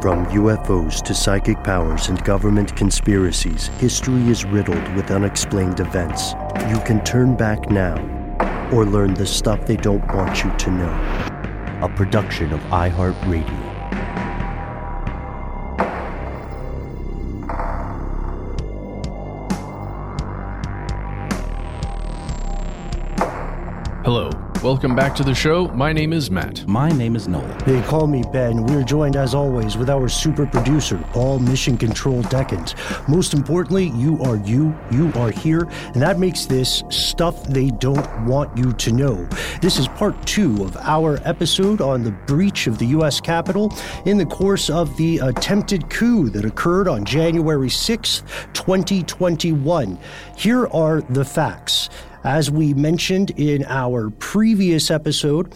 From UFOs to psychic powers and government conspiracies, history is riddled with unexplained events. You can turn back now or learn the stuff they don't want you to know. A production of iHeartRadio. Hello, welcome back to the show. My name is Matt. My name is Noel. They call me Ben. We're joined as always with our super producer, Paul Mission Control Deckens. Most importantly, you are here, and that makes this stuff they don't want you to know. This is part 2 of our episode on the breach of the U.S. Capitol in the course of the attempted coup that occurred on January 6th, 2021. Here are the facts. As we mentioned in our previous episode,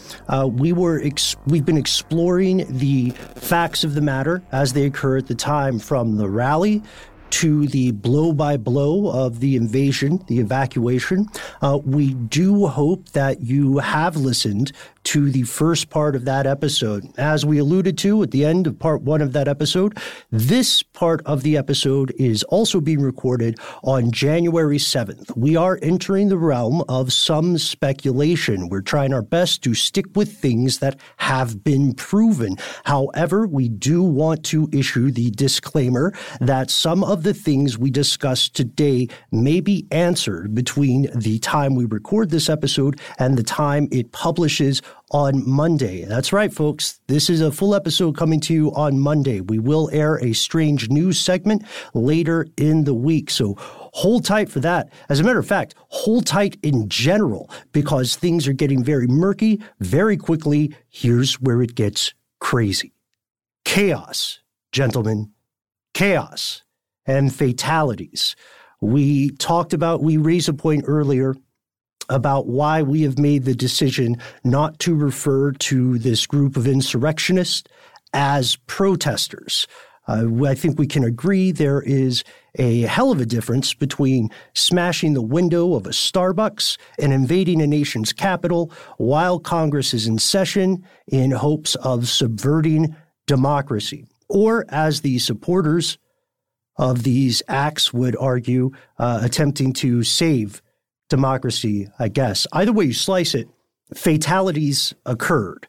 we've been exploring the facts of the matter as they occur at the time, from the rally to the blow-by-blow of the invasion, the evacuation. We do hope that you have listened to the first part of that episode. As we alluded to at the end of part 1 of that episode, this part of the episode is also being recorded on January 7th. We are entering the realm of some speculation. We're trying our best to stick with things that have been proven. However, we do want to issue the disclaimer that some of the things we discussed today may be answered between the time we record this episode and the time it publishes on Monday. That's right, folks. This is a full episode coming to you on Monday. We will air a strange news segment later in the week, so hold tight for that. As a matter of fact, hold tight in general, because things are getting very murky very quickly. Here's where it gets crazy. Chaos, gentlemen. Chaos and fatalities. We raised a point earlier about why we have made the decision not to refer to this group of insurrectionists as protesters. I think we can agree there is a hell of a difference between smashing the window of a Starbucks and invading a nation's capital while Congress is in session in hopes of subverting democracy. Or, as the supporters of these acts would argue, attempting to save democracy, I guess. Either way you slice it, fatalities occurred.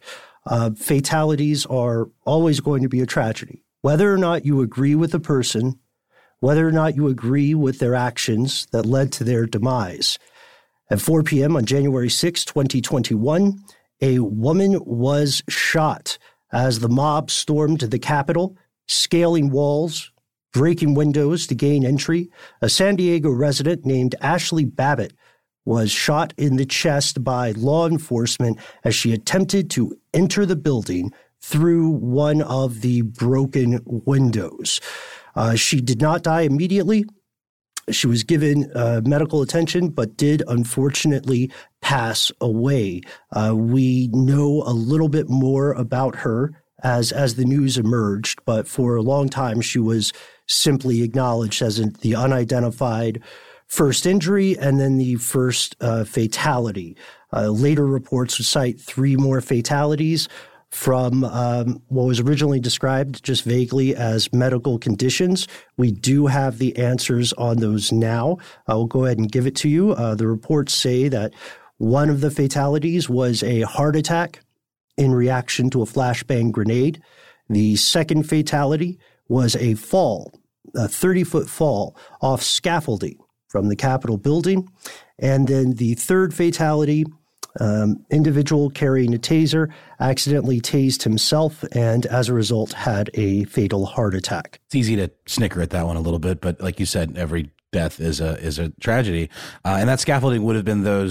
Fatalities are always going to be a tragedy. Whether or not you agree with the person, whether or not you agree with their actions that led to their demise. At 4 p.m. on January 6, 2021, a woman was shot as the mob stormed the Capitol, scaling walls, breaking windows to gain entry. A San Diego resident named Ashley Babbitt was shot in the chest by law enforcement as she attempted to enter the building through one of the broken windows. She did not die immediately. She was given medical attention, but did unfortunately pass away. We know a little bit more about her as the news emerged, but for a long time she was simply acknowledged as the unidentified first injury and then the first fatality. Later reports would cite 3 more fatalities from what was originally described just vaguely as medical conditions. We do have the answers on those now. I will go ahead and give it to you. The reports say that one of the fatalities was a heart attack in reaction to a flashbang grenade. The second fatality was a fall, a 30-foot fall off scaffolding from the Capitol building. And then the third fatality, individual carrying a taser accidentally tased himself and as a result had a fatal heart attack. It's easy to snicker at that one a little bit, but like you said, every death is a tragedy. And that scaffolding would have been those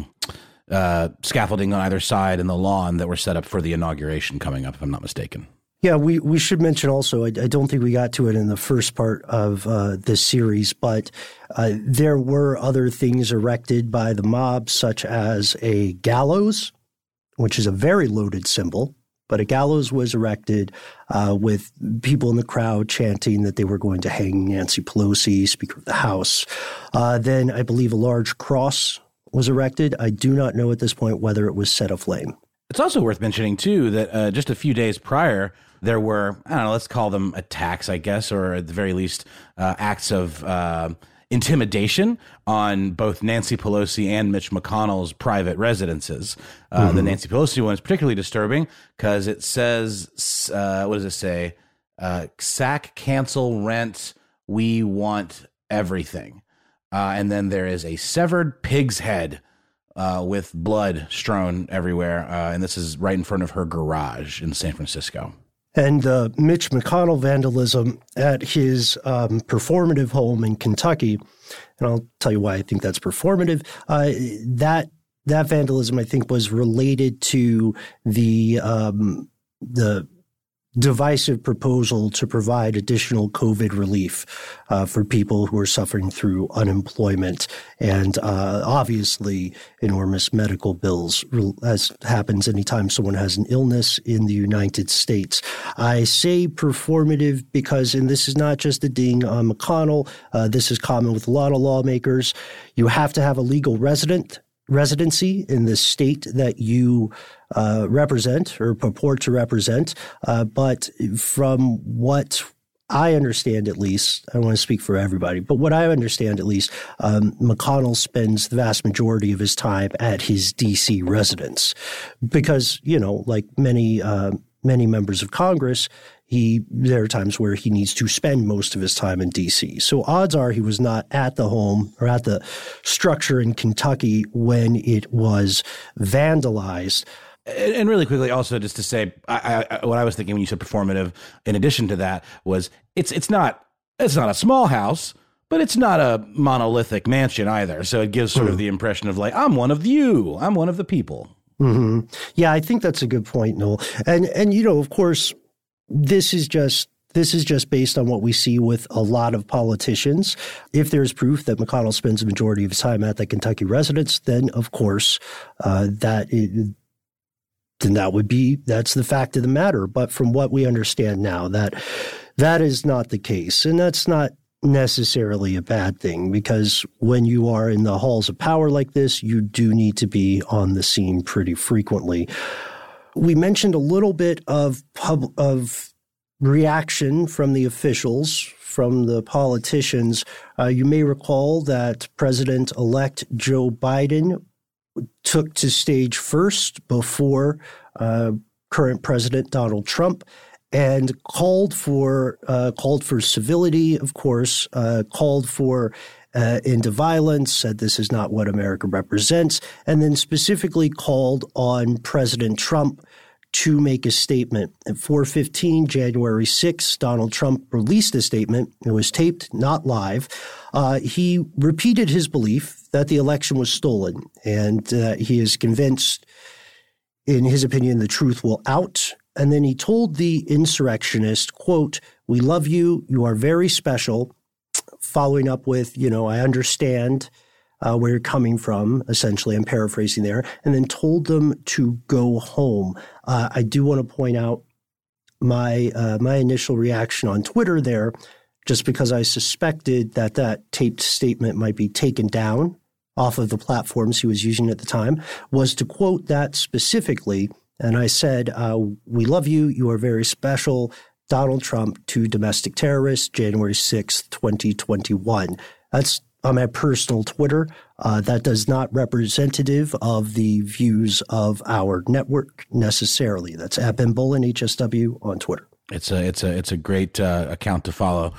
scaffolding on either side in the lawn that were set up for the inauguration coming up, if I'm not mistaken. Yeah, we should mention also, I don't think we got to it in the first part of this series, but there were other things erected by the mob, such as a gallows, which is a very loaded symbol, but a gallows was erected with people in the crowd chanting that they were going to hang Nancy Pelosi, Speaker of the House. Then I believe a large cross was erected. I do not know at this point whether it was set aflame. It's also worth mentioning, too, that just a few days prior, there were, I don't know, let's call them attacks, I guess, or at the very least acts of intimidation on both Nancy Pelosi and Mitch McConnell's private residences. The Nancy Pelosi one is particularly disturbing because it says, what does it say? Sack, cancel, rent, we want everything. And then there is a severed pig's head with blood strewn everywhere. And this is right in front of her garage in San Francisco. And Mitch McConnell vandalism at his performative home in Kentucky, and I'll tell you why I think that's performative, that vandalism, I think, was related to the divisive proposal to provide additional COVID relief for people who are suffering through unemployment and obviously enormous medical bills, as happens anytime someone has an illness in the United States. I say performative because, and this is not just a ding on McConnell, this is common with a lot of lawmakers, you have to have a legal residency in the state that you represent or purport to represent. But from what I understand, at least, I don't want to speak for everybody, but what I understand, at least, McConnell spends the vast majority of his time at his D.C. residence because, like many members of Congress, there are times where he needs to spend most of his time in D.C. So odds are he was not at the home or at the structure in Kentucky when it was vandalized. And really quickly, also just to say, what I was thinking when you said performative, in addition to that, was it's not a small house, but it's not a monolithic mansion either. So it gives sort of the impression of like, I'm one of you, I'm one of the people. Mm-hmm. Yeah, I think that's a good point, Noel. And of course, this is just based on what we see with a lot of politicians. If there's proof that McConnell spends the majority of his time at the Kentucky residence, then of course that's the fact of the matter. But from what we understand now, that is not the case, and that's not necessarily a bad thing, because when you are in the halls of power like this, you do need to be on the scene pretty frequently. We mentioned a little bit of reaction from the officials, from the politicians. You may recall that President-elect Joe Biden took to stage first before current President Donald Trump and called for civility, of course, called for end to violence, said this is not what America represents, and then specifically called on President Trump to make a statement. At 4:15, January 6th, Donald Trump released a statement. It was taped, not live. He repeated his belief that the election was stolen, and he is convinced, in his opinion, the truth will out. And then he told the insurrectionist, quote, "We love you. You are very special," following up with, "I understand where you're coming from," essentially. I'm paraphrasing there, and then told them to go home. I do want to point out my initial reaction on Twitter there, just because I suspected that taped statement might be taken down off of the platforms he was using at the time, was to quote that specifically. And I said, "We love you. You are very special. Donald Trump to domestic terrorists, January 6th, 2021. That's on my personal Twitter. That does not representative of the views of our network necessarily. That's at Ben Bolin, HSW on Twitter. It's a great account to follow.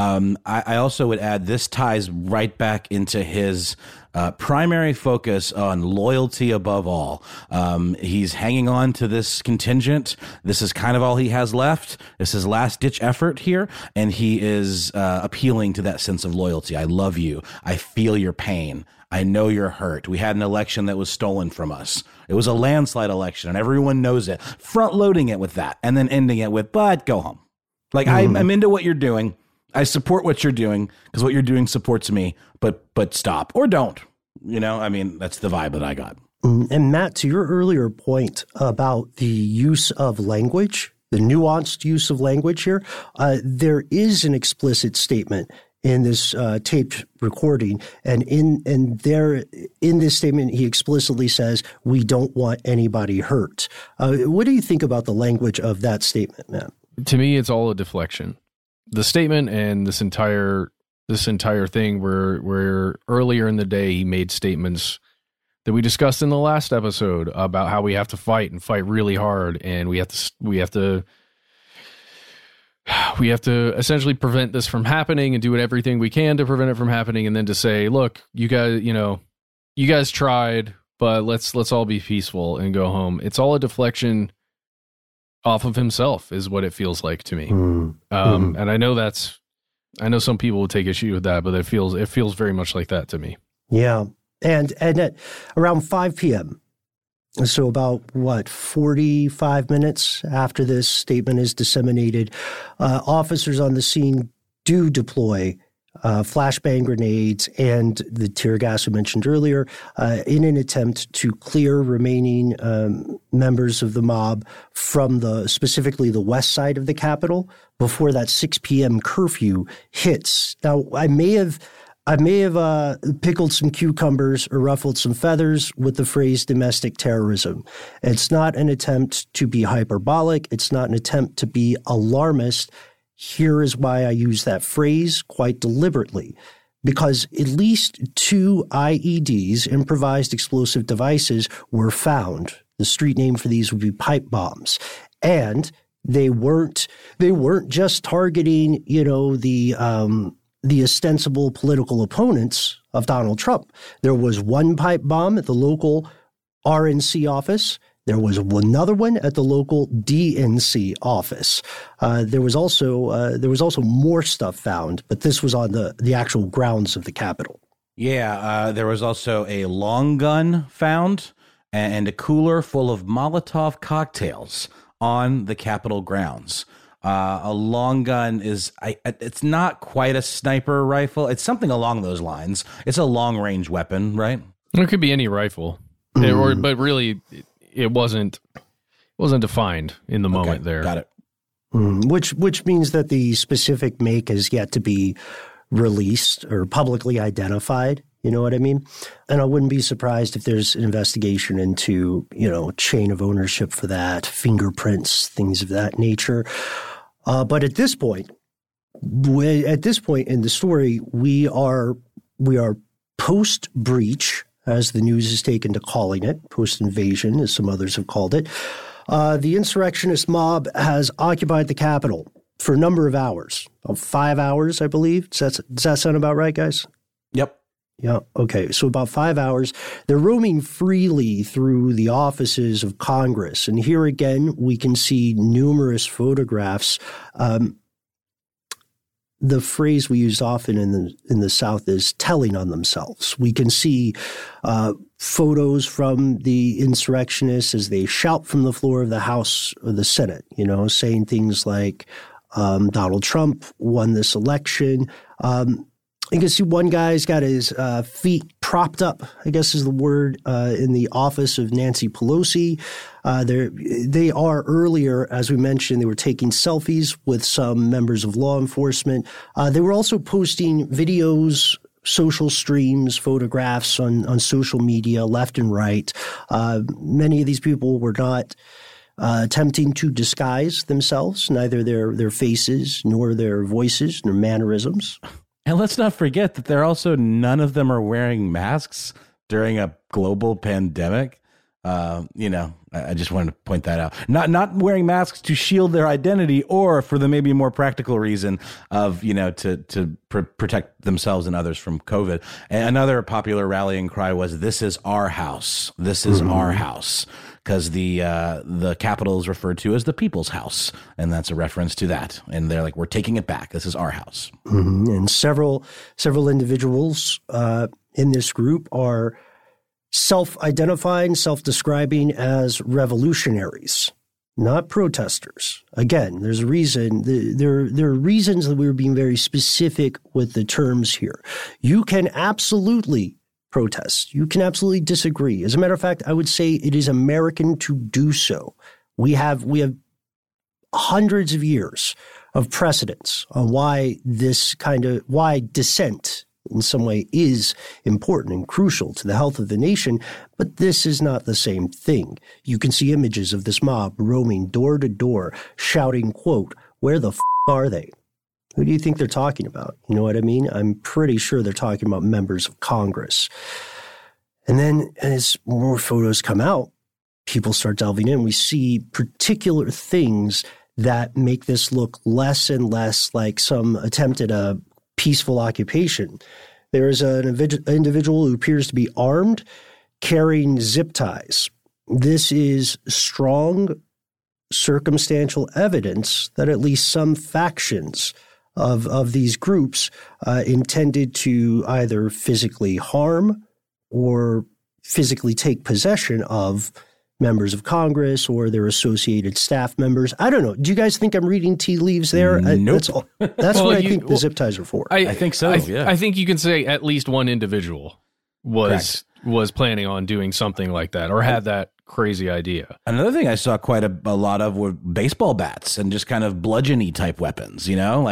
I also would add this ties right back into his primary focus on loyalty above all. He's hanging on to this contingent. This is kind of all he has left. This is his last ditch effort here, and he is appealing to that sense of loyalty. I love you. I feel your pain. I know you're hurt. We had an election that was stolen from us. It was a landslide election, and everyone knows it. Front loading it with that, and then ending it with, but go home. Like, I'm into what you're doing. I support what you're doing because what you're doing supports me, but stop or don't. That's the vibe that I got. And Matt, to your earlier point about the use of language, the nuanced use of language here, there is an explicit statement in this taped recording. And in this statement, he explicitly says, "We don't want anybody hurt." What do you think about the language of that statement, Matt? To me, it's all a deflection. The statement and this entire thing where earlier in the day he made statements that we discussed in the last episode about how we have to fight and fight really hard, and we have to essentially prevent this from happening and do everything we can to prevent it from happening, and then to say, look, you guys tried, but let's all be peaceful and go home. It's all a deflection off of himself, is what it feels like to me. And I know some people will take issue with that, but it feels very much like that to me. Yeah. And at around 5 p.m., so about, 45 minutes after this statement is disseminated, officers on the scene do deploy flashbang grenades and the tear gas we mentioned earlier in an attempt to clear remaining members of the mob from specifically the west side of the Capitol before that 6 p.m. curfew hits. Now, I may have pickled some cucumbers or ruffled some feathers with the phrase domestic terrorism. It's not an attempt to be hyperbolic. It's not an attempt to be alarmist. Here is why I use that phrase quite deliberately, because at least 2 IEDs, improvised explosive devices, were found. The street name for these would be pipe bombs. And they weren't just targeting, the ostensible political opponents of Donald Trump. There was one pipe bomb at the local RNC office. There was another one at the local DNC office. There was also more stuff found, but this was on the actual grounds of the Capitol. Yeah, there was also a long gun found and a cooler full of Molotov cocktails on the Capitol grounds. A long gun it's not quite a sniper rifle. It's something along those lines. It's a long range weapon, right? It could be any rifle, but really it wasn't defined in the moment there. Got it. Which means that the specific make has yet to be released or publicly identified. You know what I mean? And I wouldn't be surprised if there's an investigation into, chain of ownership for that, fingerprints, things of that nature. But at this point in the story, we are post-breach, as the news has taken to calling it, post-invasion, as some others have called it. The insurrectionist mob has occupied the Capitol for a number of hours, 5 hours, I believe. Does that sound about right, guys? Yep. Yeah. Okay. So about 5 hours, they're roaming freely through the offices of Congress. And here again, we can see numerous photographs. The phrase we use often in the South is telling on themselves. We can see photos from the insurrectionists as they shout from the floor of the House or the Senate, saying things like Donald Trump won this election. You can see one guy's got his feet propped up, I guess is the word, in the office of Nancy Pelosi. They are earlier, as we mentioned, they were taking selfies with some members of law enforcement. They were also posting videos, social streams, photographs on social media, left and right. Many of these people were not attempting to disguise themselves, neither their faces nor their voices nor mannerisms. And let's not forget that none of them are wearing masks during a global pandemic. I just wanted to point that out. Not wearing masks to shield their identity, or for the maybe more practical reason of, to protect themselves and others from COVID. And another popular rallying cry was, "This is our house. This is our house." Because the Capitol is referred to as the people's house, and that's a reference to that. And they're like, "We're taking it back. This is our house." Mm-hmm. And several individuals in this group are self-identifying, self-describing as revolutionaries, not protesters. Again, there's a reason. There are reasons that we're being very specific with the terms here. You can absolutely protest. You can absolutely disagree. As a matter of fact, I would say it is American to do so. We have hundreds of years of precedence on why dissent in some way is important and crucial to the health of the nation, but this is not the same thing. You can see images of this mob roaming door to door, shouting, quote, Where the are they? Who do you think they're talking about? You know what I mean? I'm pretty sure they're talking about members of Congress. And then as more photos come out, people start delving in. We see particular things that make this look less and less like some attempt at a peaceful occupation. There is an individual who appears to be armed, carrying zip ties. This is strong circumstantial evidence that at least some factions of these groups intended to either physically harm or physically take possession of members of Congress or their associated staff members. I don't know. Do you guys think I'm reading tea leaves there? Nope. That's what I think the zip ties are for. I think so, yeah. I think you can say at least one individual was planning on doing something like that or had that crazy idea. Another thing I saw quite a lot of were baseball bats and just kind of bludgeon-y type weapons,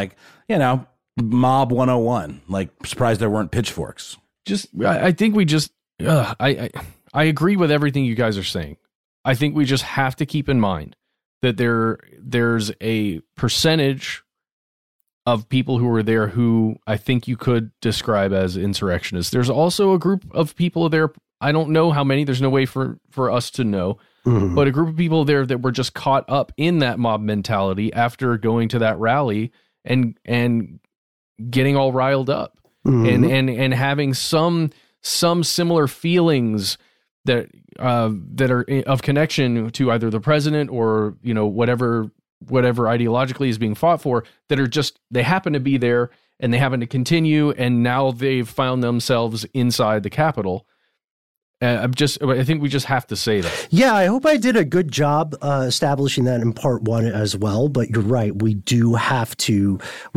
Mob 101. Like, surprised there weren't pitchforks. I think we just, I agree with everything you guys are saying. I think we just have to keep in mind that there's a percentage of people who were there who I think you could describe as insurrectionists. There's also a group of people there. I don't know how many. There's no way for us to know. Mm-hmm. But a group of people there that were just caught up in that mob mentality after going to that rally and getting all riled up, mm-hmm. and having some similar feelings that are of connection to either the president or whatever ideologically is being fought for, that are just, they happen to be there and they happen to continue, and now they've found themselves inside the Capitol. I think we just have to say that. Yeah, I hope I did a good job establishing that in part one as well. But you're right, we do have to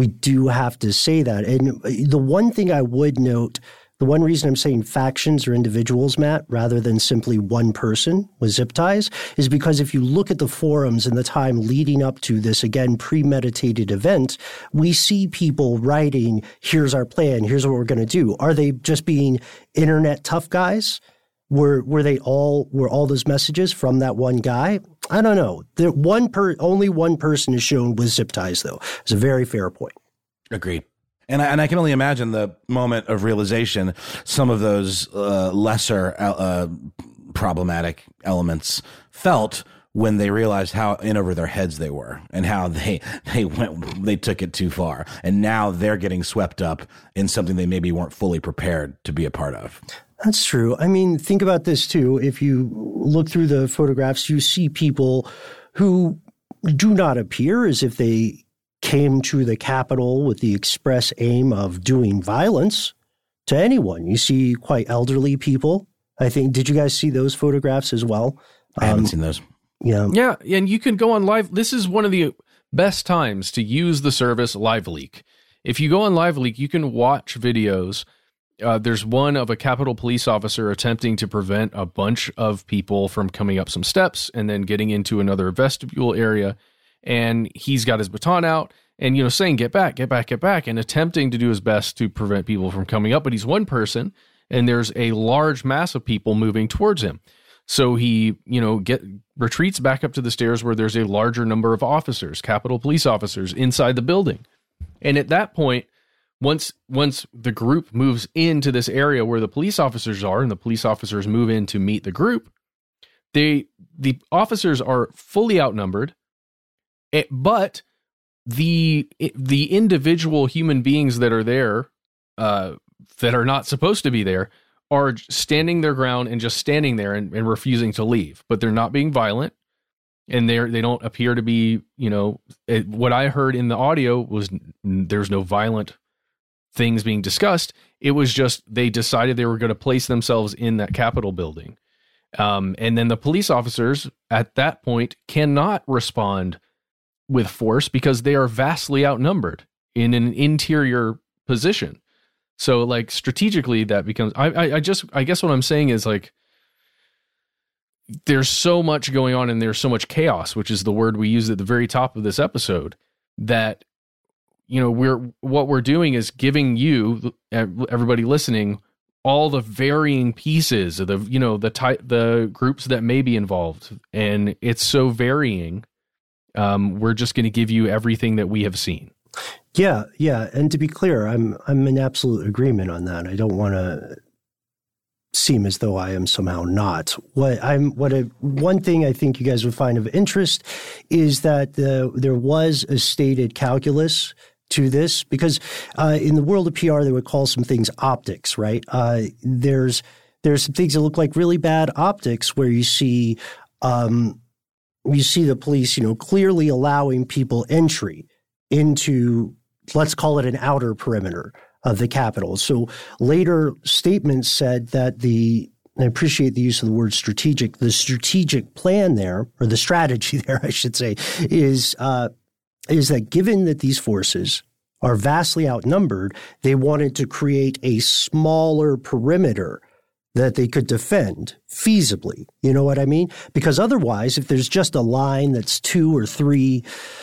say that. And the one thing I would note, the one reason I'm saying factions or individuals, Matt, rather than simply one person with zip ties, is because if you look at the forums in the time leading up to this, again, premeditated event, we see people writing, here's our plan, here's what we're going to do. Are they just being internet tough guys? Were all those messages from that one guy? I don't know. Only one person is shown with zip ties, though. It's a very fair point. Agreed. And I can only imagine the moment of realization some of those lesser problematic elements felt when they realized how in over their heads they were and how they took it too far. And now they're getting swept up in something they maybe weren't fully prepared to be a part of. That's true. I mean, think about this too. If you look through the photographs, you see people who do not appear as if they came to the Capitol with the express aim of doing violence to anyone. You see quite elderly people. I think, did you guys see those photographs as well? I haven't seen those. Yeah. Yeah. And you can go on live. This is one of the best times to use the service LiveLeak. If you go on LiveLeak, you can watch videos. There's one of a Capitol police officer attempting to prevent a bunch of people from coming up some steps and then getting into another vestibule area. And he's got his baton out and, saying, get back, and attempting to do his best to prevent people from coming up. But he's one person and there's a large mass of people moving towards him. So he, retreats back up to the stairs where there's a larger number of officers, Capitol police officers inside the building. And at that point, once the group moves into this area where the police officers are and the police officers move in to meet the group, the officers are fully outnumbered, but the individual human beings that are there, that are not supposed to be there, are standing their ground and just standing there and refusing to leave. But they're not being violent, and they don't appear to be, what I heard in the audio was there's no violent things being discussed. It was just they decided they were going to place themselves in that Capitol building. And then the police officers at that point cannot respond with force because they are vastly outnumbered in an interior position. So like strategically that becomes, I guess what I'm saying is like, there's so much going on and there's so much chaos, which is the word we used at the very top of this episode, that what we're doing is giving you, everybody listening, all the varying pieces of the groups that may be involved, and it's so varying We're just going to give you everything that we have seen. Yeah. And to be clear, I'm in absolute agreement on that. I don't want to seem as though I am somehow not. One thing I think you guys would find of interest is that there was a stated calculus to this, because in the world of PR, they would call some things optics, right? There's some things that look like really bad optics where you see the police, clearly allowing people entry into, let's call it an outer perimeter of the Capitol. So later statements said that I appreciate the use of the word strategic, the strategic plan there, or the strategy there, I should say, is that given that these forces are vastly outnumbered, they wanted to create a smaller perimeter that they could defend feasibly. You know what I mean? Because otherwise, if there's just a line that's 2 or 3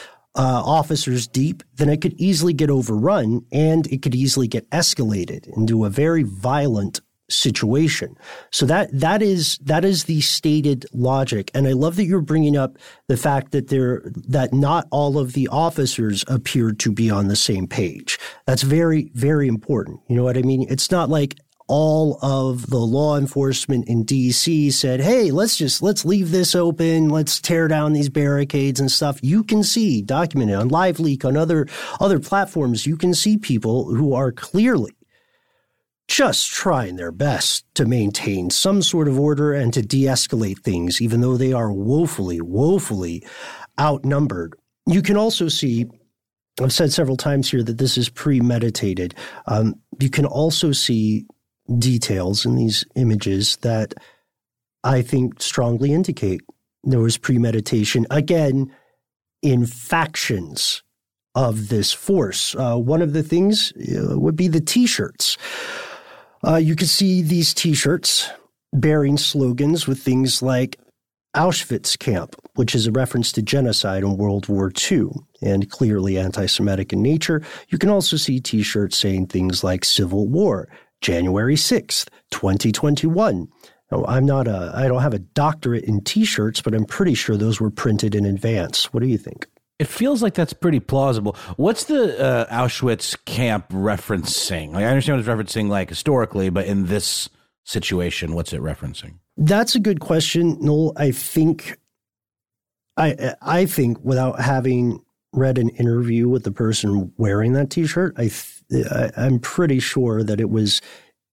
officers deep, then it could easily get overrun and it could easily get escalated into a very violent situation. So that is the stated logic. And I love that you're bringing up the fact that not all of the officers appeared to be on the same page. That's very, very important. You know what I mean? It's not like all of the law enforcement in D.C. said, hey, let's leave this open. Let's tear down these barricades and stuff. You can see, documented on LiveLeak, on other platforms, you can see people who are clearly just trying their best to maintain some sort of order and to de-escalate things, even though they are woefully, woefully outnumbered. You can also see, I've said several times here that this is premeditated. You can also see details in these images that I think strongly indicate there was premeditation, again, in factions of this force. One of the things would be the T-shirts. You can see these T-shirts bearing slogans with things like Auschwitz Camp, which is a reference to genocide in World War II and clearly anti-Semitic in nature. You can also see T-shirts saying things like Civil War, January 6th, 2021. Now, I don't have a doctorate in T-shirts, but I'm pretty sure those were printed in advance. What do you think? It feels like that's pretty plausible. What's the Auschwitz camp referencing? Like, I understand what it's referencing, like, historically, but in this situation, what's it referencing? That's a good question, Noel. I think without having read an interview with the person wearing that T-shirt, I'm pretty sure that it was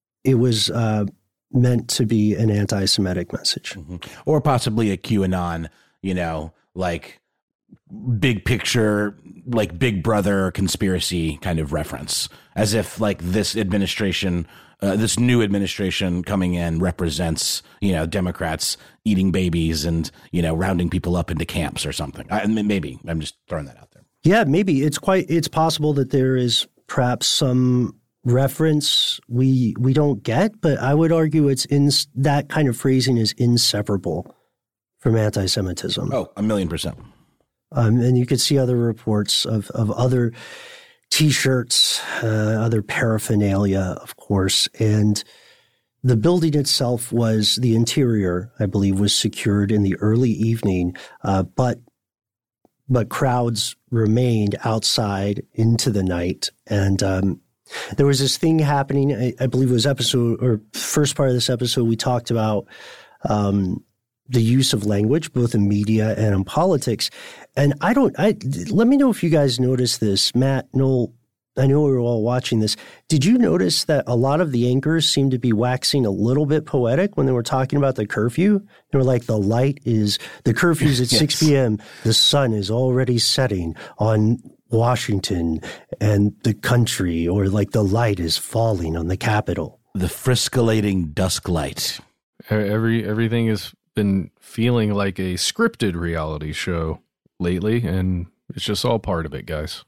meant to be an anti-Semitic message, or possibly a QAnon, like big picture, like Big Brother conspiracy kind of reference, as if like this administration, this new administration coming in represents, Democrats eating babies and, rounding people up into camps or something. Maybe I'm just throwing that out there. Yeah, maybe it's possible that there is perhaps some reference we don't get, but I would argue that kind of phrasing is inseparable from anti-Semitism. Oh, 1,000,000%. And you could see other reports of other T-shirts, other paraphernalia, of course. And the building itself the interior, I believe, was secured in the early evening, but crowds remained outside into the night. And there was this thing happening, I believe it was first part of this episode, we talked about the use of language, both in media and in politics. And let me know if you guys noticed this. Matt, Noel, I know we were all watching this. Did you notice that a lot of the anchors seemed to be waxing a little bit poetic when they were talking about the curfew? They were like, the curfew's at 6 p.m. The sun is already setting on Washington and the country, or like the light is falling on the Capitol. The friscolating dusk light. Everything has been feeling like a scripted reality show lately, and it's just all part of it, guys.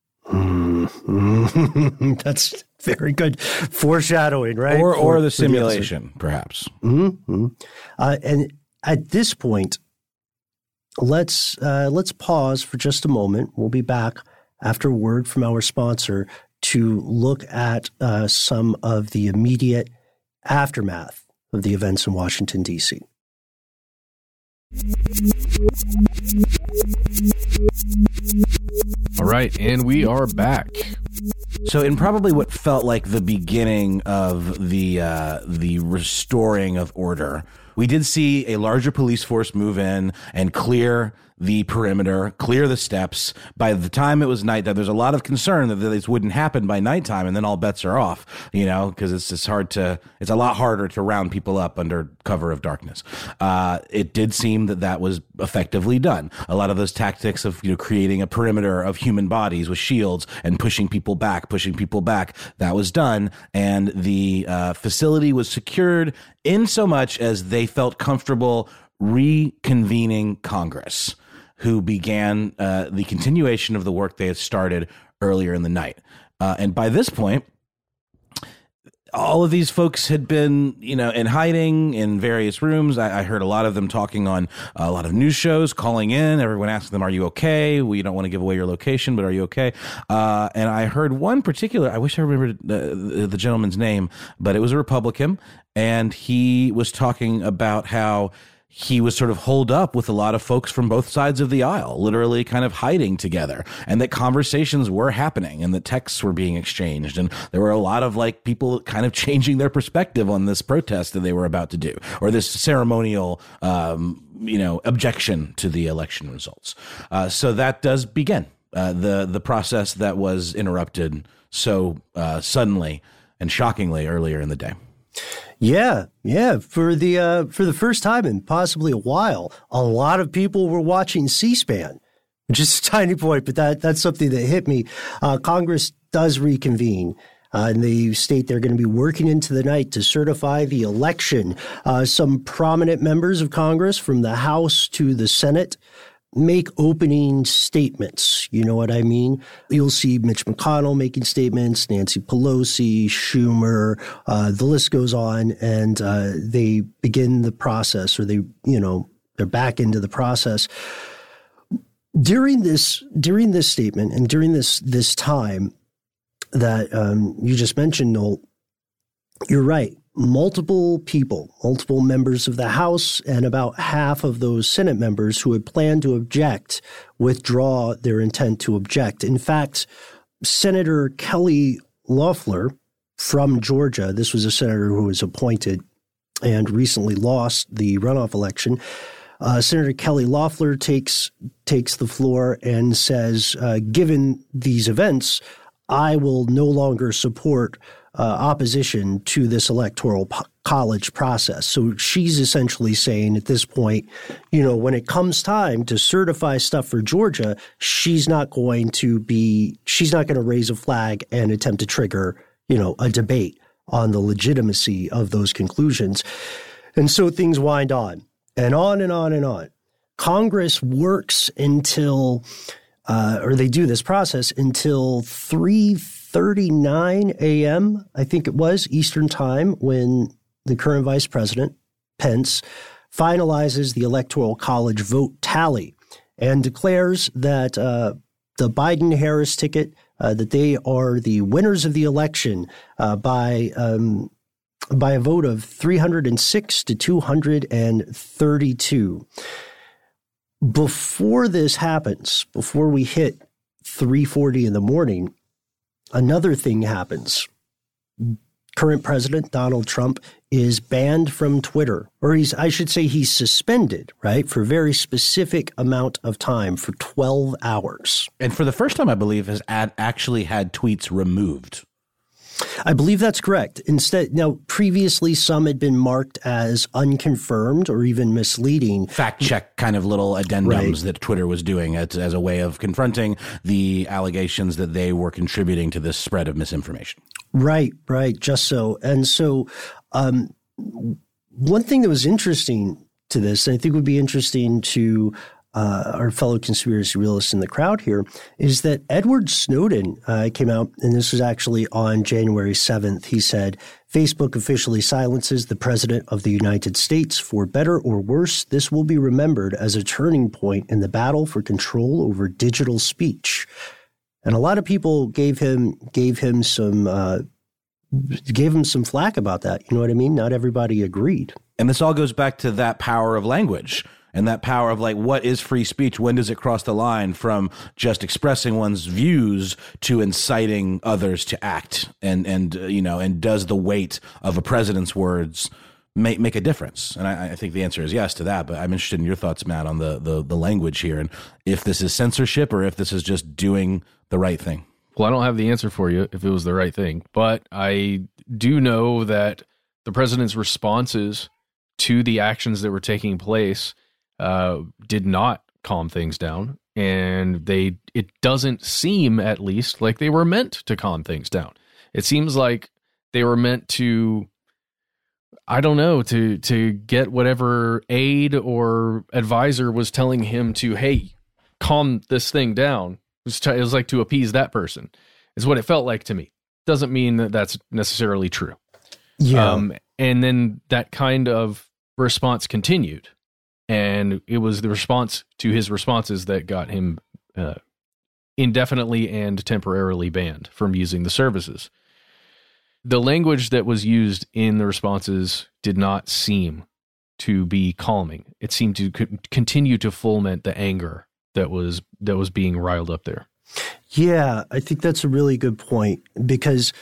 That's very good foreshadowing, right? Or the simulation, perhaps. And at this point, let's pause for just a moment. We'll be back after a word from our sponsor to look at some of the immediate aftermath of the events in Washington, D.C. All right, and we are back. So in probably what felt like the beginning of the restoring of order, we did see a larger police force move in and clear the perimeter, clear the steps. By the time it was night, there's a lot of concern that this wouldn't happen by nighttime, and then all bets are off, because it's a lot harder to round people up under cover of darkness. It did seem that was effectively done. A lot of those tactics of creating a perimeter of human bodies with shields and pushing people back, that was done, and the facility was secured in so much as they felt comfortable reconvening Congress, who began the continuation of the work they had started earlier in the night. And by this point, all of these folks had been, in hiding in various rooms. I heard a lot of them talking on a lot of news shows, calling in, everyone asking them, are you okay? We don't want to give away your location, but are you okay? And I heard one particular, I wish I remembered the gentleman's name, but it was a Republican, and he was talking about how he was sort of holed up with a lot of folks from both sides of the aisle, literally kind of hiding together, and that conversations were happening and that texts were being exchanged. And there were a lot of people kind of changing their perspective on this protest that they were about to do, or this ceremonial, objection to the election results. So that does begin the process that was interrupted so suddenly and shockingly earlier in the day. Yeah. For the first time in possibly a while, a lot of people were watching C-SPAN, which is a tiny point, but that's something that hit me. Congress does reconvene. And they state they're going to be working into the night to certify the election. Some prominent members of Congress, from the House to the Senate, make opening statements. You know what I mean? You'll see Mitch McConnell making statements, Nancy Pelosi, Schumer, the list goes on, and they begin the process, or they're back into the process. During this statement and during this time that you just mentioned, Noel, you're right. Multiple members of the House and about half of those Senate members who had planned to object withdraw their intent to object. In fact, Senator Kelly Loeffler from Georgia, this was a senator who was appointed and recently lost the runoff election. Senator Kelly Loeffler takes the floor and says, given these events, I will no longer support opposition to this electoral college process. So she's essentially saying at this point, when it comes time to certify stuff for Georgia, she's not going to raise a flag and attempt to trigger, a debate on the legitimacy of those conclusions. And so things wind on and on and on and on. Congress works until, or they do this process until 3:39 a.m., I think it was, Eastern Time, when the current Vice President, Pence, finalizes the Electoral College vote tally and declares that the Biden-Harris ticket, that they are the winners of the election by a vote of 306 to 232. Before this happens, before we hit 3:40 in the morning, another thing happens. Current President Donald Trump is banned from Twitter, or he's suspended, right, for a very specific amount of time, for 12 hours. And for the first time, I believe, has actually had tweets removed. I believe that's correct. Now, previously, some had been marked as unconfirmed or even misleading. Fact check kind of little addendums that Twitter was doing as a way of confronting the allegations that they were contributing to this spread of misinformation. Right. Just so. And so one thing that was interesting to this, and I think would be interesting to our fellow conspiracy realists in the crowd here, is that Edward Snowden came out, and this was actually on January 7th. He said, Facebook officially silences the president of the United States. For better or worse, this will be remembered as a turning point in the battle for control over digital speech. And a lot of people gave him some flack about that. You know what I mean? Not everybody agreed. And this all goes back to that power of language. And that power of like, what is free speech? When does it cross the line from just expressing one's views to inciting others to act? And does the weight of a president's words make a difference? And I think the answer is yes to that. But I'm interested in your thoughts, Matt, on the language here, and if this is censorship or if this is just doing the right thing. Well, I don't have the answer for you if it was the right thing, but I do know that the president's responses to the actions that were taking place did not calm things down, and it doesn't seem, at least, like they were meant to calm things down. It seems like they were meant to, I don't know, to get whatever aide or advisor was telling him to, hey, calm this thing down. It was like to appease that person, is what it felt like to me. Doesn't mean that that's necessarily true. Yeah. And then that kind of response continued. And it was the response to his responses that got him indefinitely and temporarily banned from using the services. The language that was used in the responses did not seem to be calming. It seemed to continue to foment the anger that was being riled up there. Yeah, I think that's a really good point, because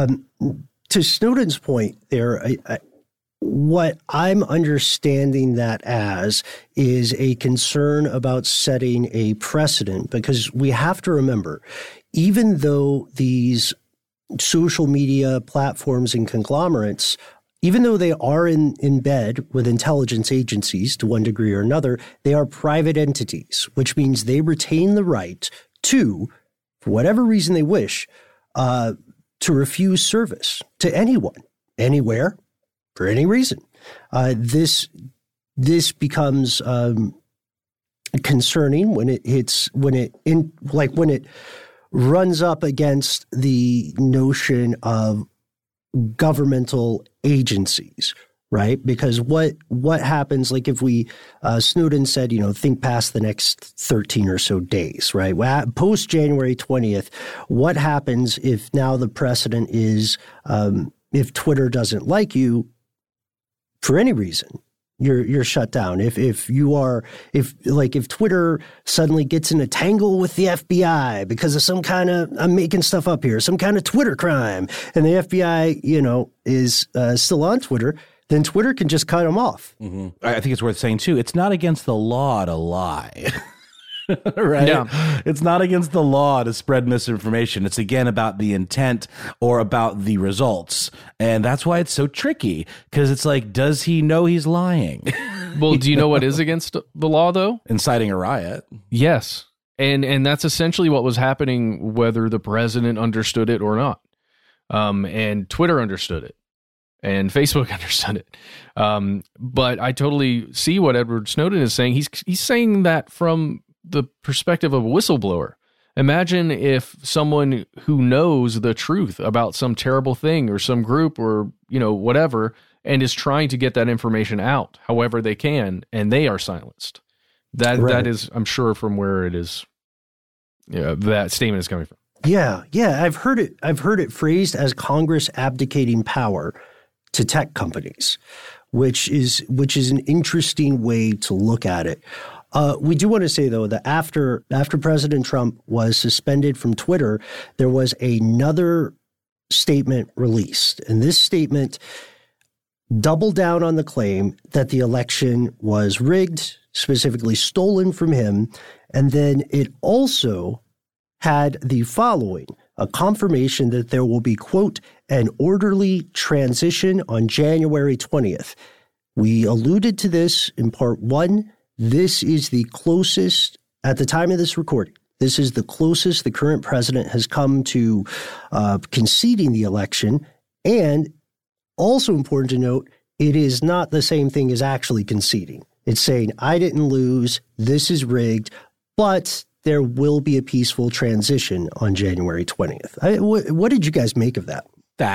to Snowden's point there, what I'm understanding that as is a concern about setting a precedent, because we have to remember, even though these social media platforms and conglomerates, even though they are in bed with intelligence agencies to one degree or another, they are private entities, which means they retain the right to, for whatever reason they wish, to refuse service to anyone, anywhere, for any reason. This becomes concerning when it runs up against the notion of governmental agencies, right? Because what happens, like if we, Snowden said, think past the next 13 or so days, right? Post January 20th, what happens if now the precedent is, if Twitter doesn't like you for any reason, you're shut down. If Twitter suddenly gets in a tangle with the FBI because of some kind of, I'm making stuff up here, some kind of Twitter crime, and the FBI, is still on Twitter, then Twitter can just cut them off. Mm-hmm. I think it's worth saying too, it's not against the law to lie. Right? Yeah. It's not against the law to spread misinformation. It's again about the intent or about the results. And that's why it's so tricky, because it's like, does he know he's lying? Well, do you know what is against the law, though? Inciting a riot. Yes. And that's essentially what was happening, whether the president understood it or not. And Twitter understood it. And Facebook understood it. But I totally see what Edward Snowden is saying. He's saying that from the perspective of a whistleblower. Imagine if someone who knows the truth about some terrible thing or some group or, whatever, and is trying to get that information out however they can, and they are silenced. That is, I'm sure, from where it is, that statement is coming from. Yeah. I've heard it phrased as Congress abdicating power to tech companies, which is an interesting way to look at it. We do want to say, though, that after President Trump was suspended from Twitter, there was another statement released. And this statement doubled down on the claim that the election was rigged, specifically stolen from him. And then it also had the following: a confirmation that there will be, quote, an orderly transition on January 20th. We alluded to this in part one. This is the closest, at the time of this recording, this is the closest the current president has come to conceding the election. And also important to note, it is not the same thing as actually conceding. It's saying, I didn't lose, this is rigged, but there will be a peaceful transition on January 20th. What did you guys make of that?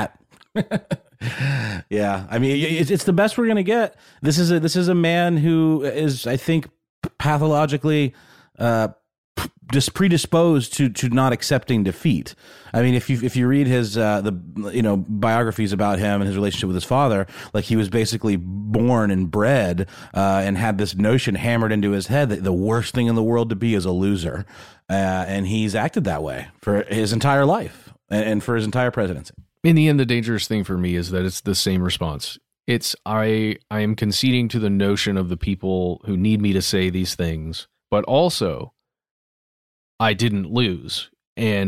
Yeah, I mean, it's the best we're going to get. This is a man who is, I think, pathologically just predisposed to not accepting defeat. I mean, if you read his biographies about him and his relationship with his father, like he was basically born and bred and had this notion hammered into his head that the worst thing in the world to be is a loser, and he's acted that way for his entire life and for his entire presidency. In the end, the dangerous thing for me is that it's the same response. It's I am conceding to the notion of the people who need me to say these things, but also I didn't lose. And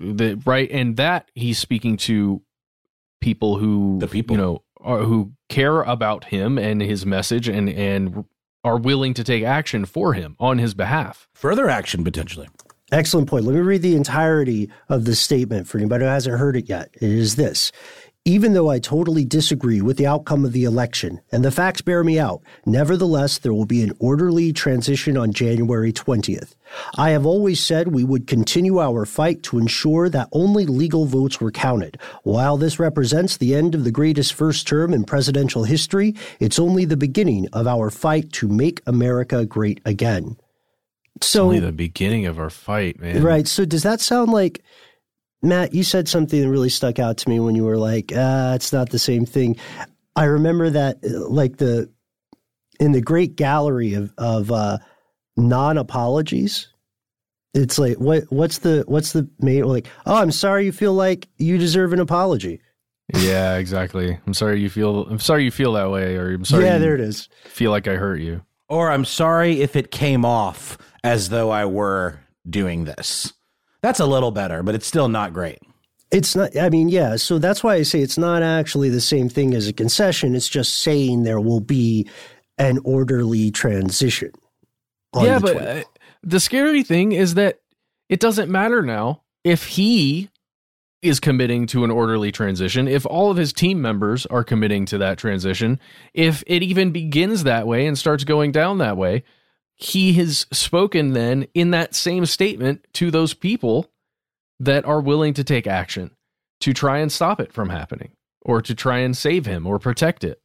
that he's speaking to people who, who care about him and his message and are willing to take action for him on his behalf. Further action, potentially. Excellent point. Let me read the entirety of the statement for anybody who hasn't heard it yet. It is this. Even though I totally disagree with the outcome of the election, and the facts bear me out, nevertheless, there will be an orderly transition on January 20th. I have always said we would continue our fight to ensure that only legal votes were counted. While this represents the end of the greatest first term in presidential history, it's only the beginning of our fight to make America great again. It's only the beginning of our fight, man. Right. So does that sound like, Matt, you said something that really stuck out to me when you were like, it's not the same thing. I remember that like in the great gallery of non-apologies, it's like, what's the main, like, oh, I'm sorry you feel like you deserve an apology. Yeah, exactly. I'm sorry you feel that way, or I'm sorry. Yeah, there it is. Feel like I hurt you. Or I'm sorry if it came off as though I were doing this. That's a little better, but it's still not great. It's not, I mean, yeah. So that's why I say it's not actually the same thing as a concession. It's just saying there will be an orderly transition. Yeah, but the scary thing is that it doesn't matter now if he is committing to an orderly transition, if all of his team members are committing to that transition, if it even begins that way and starts going down that way. He has spoken then in that same statement to those people that are willing to take action to try and stop it from happening or to try and save him or protect it.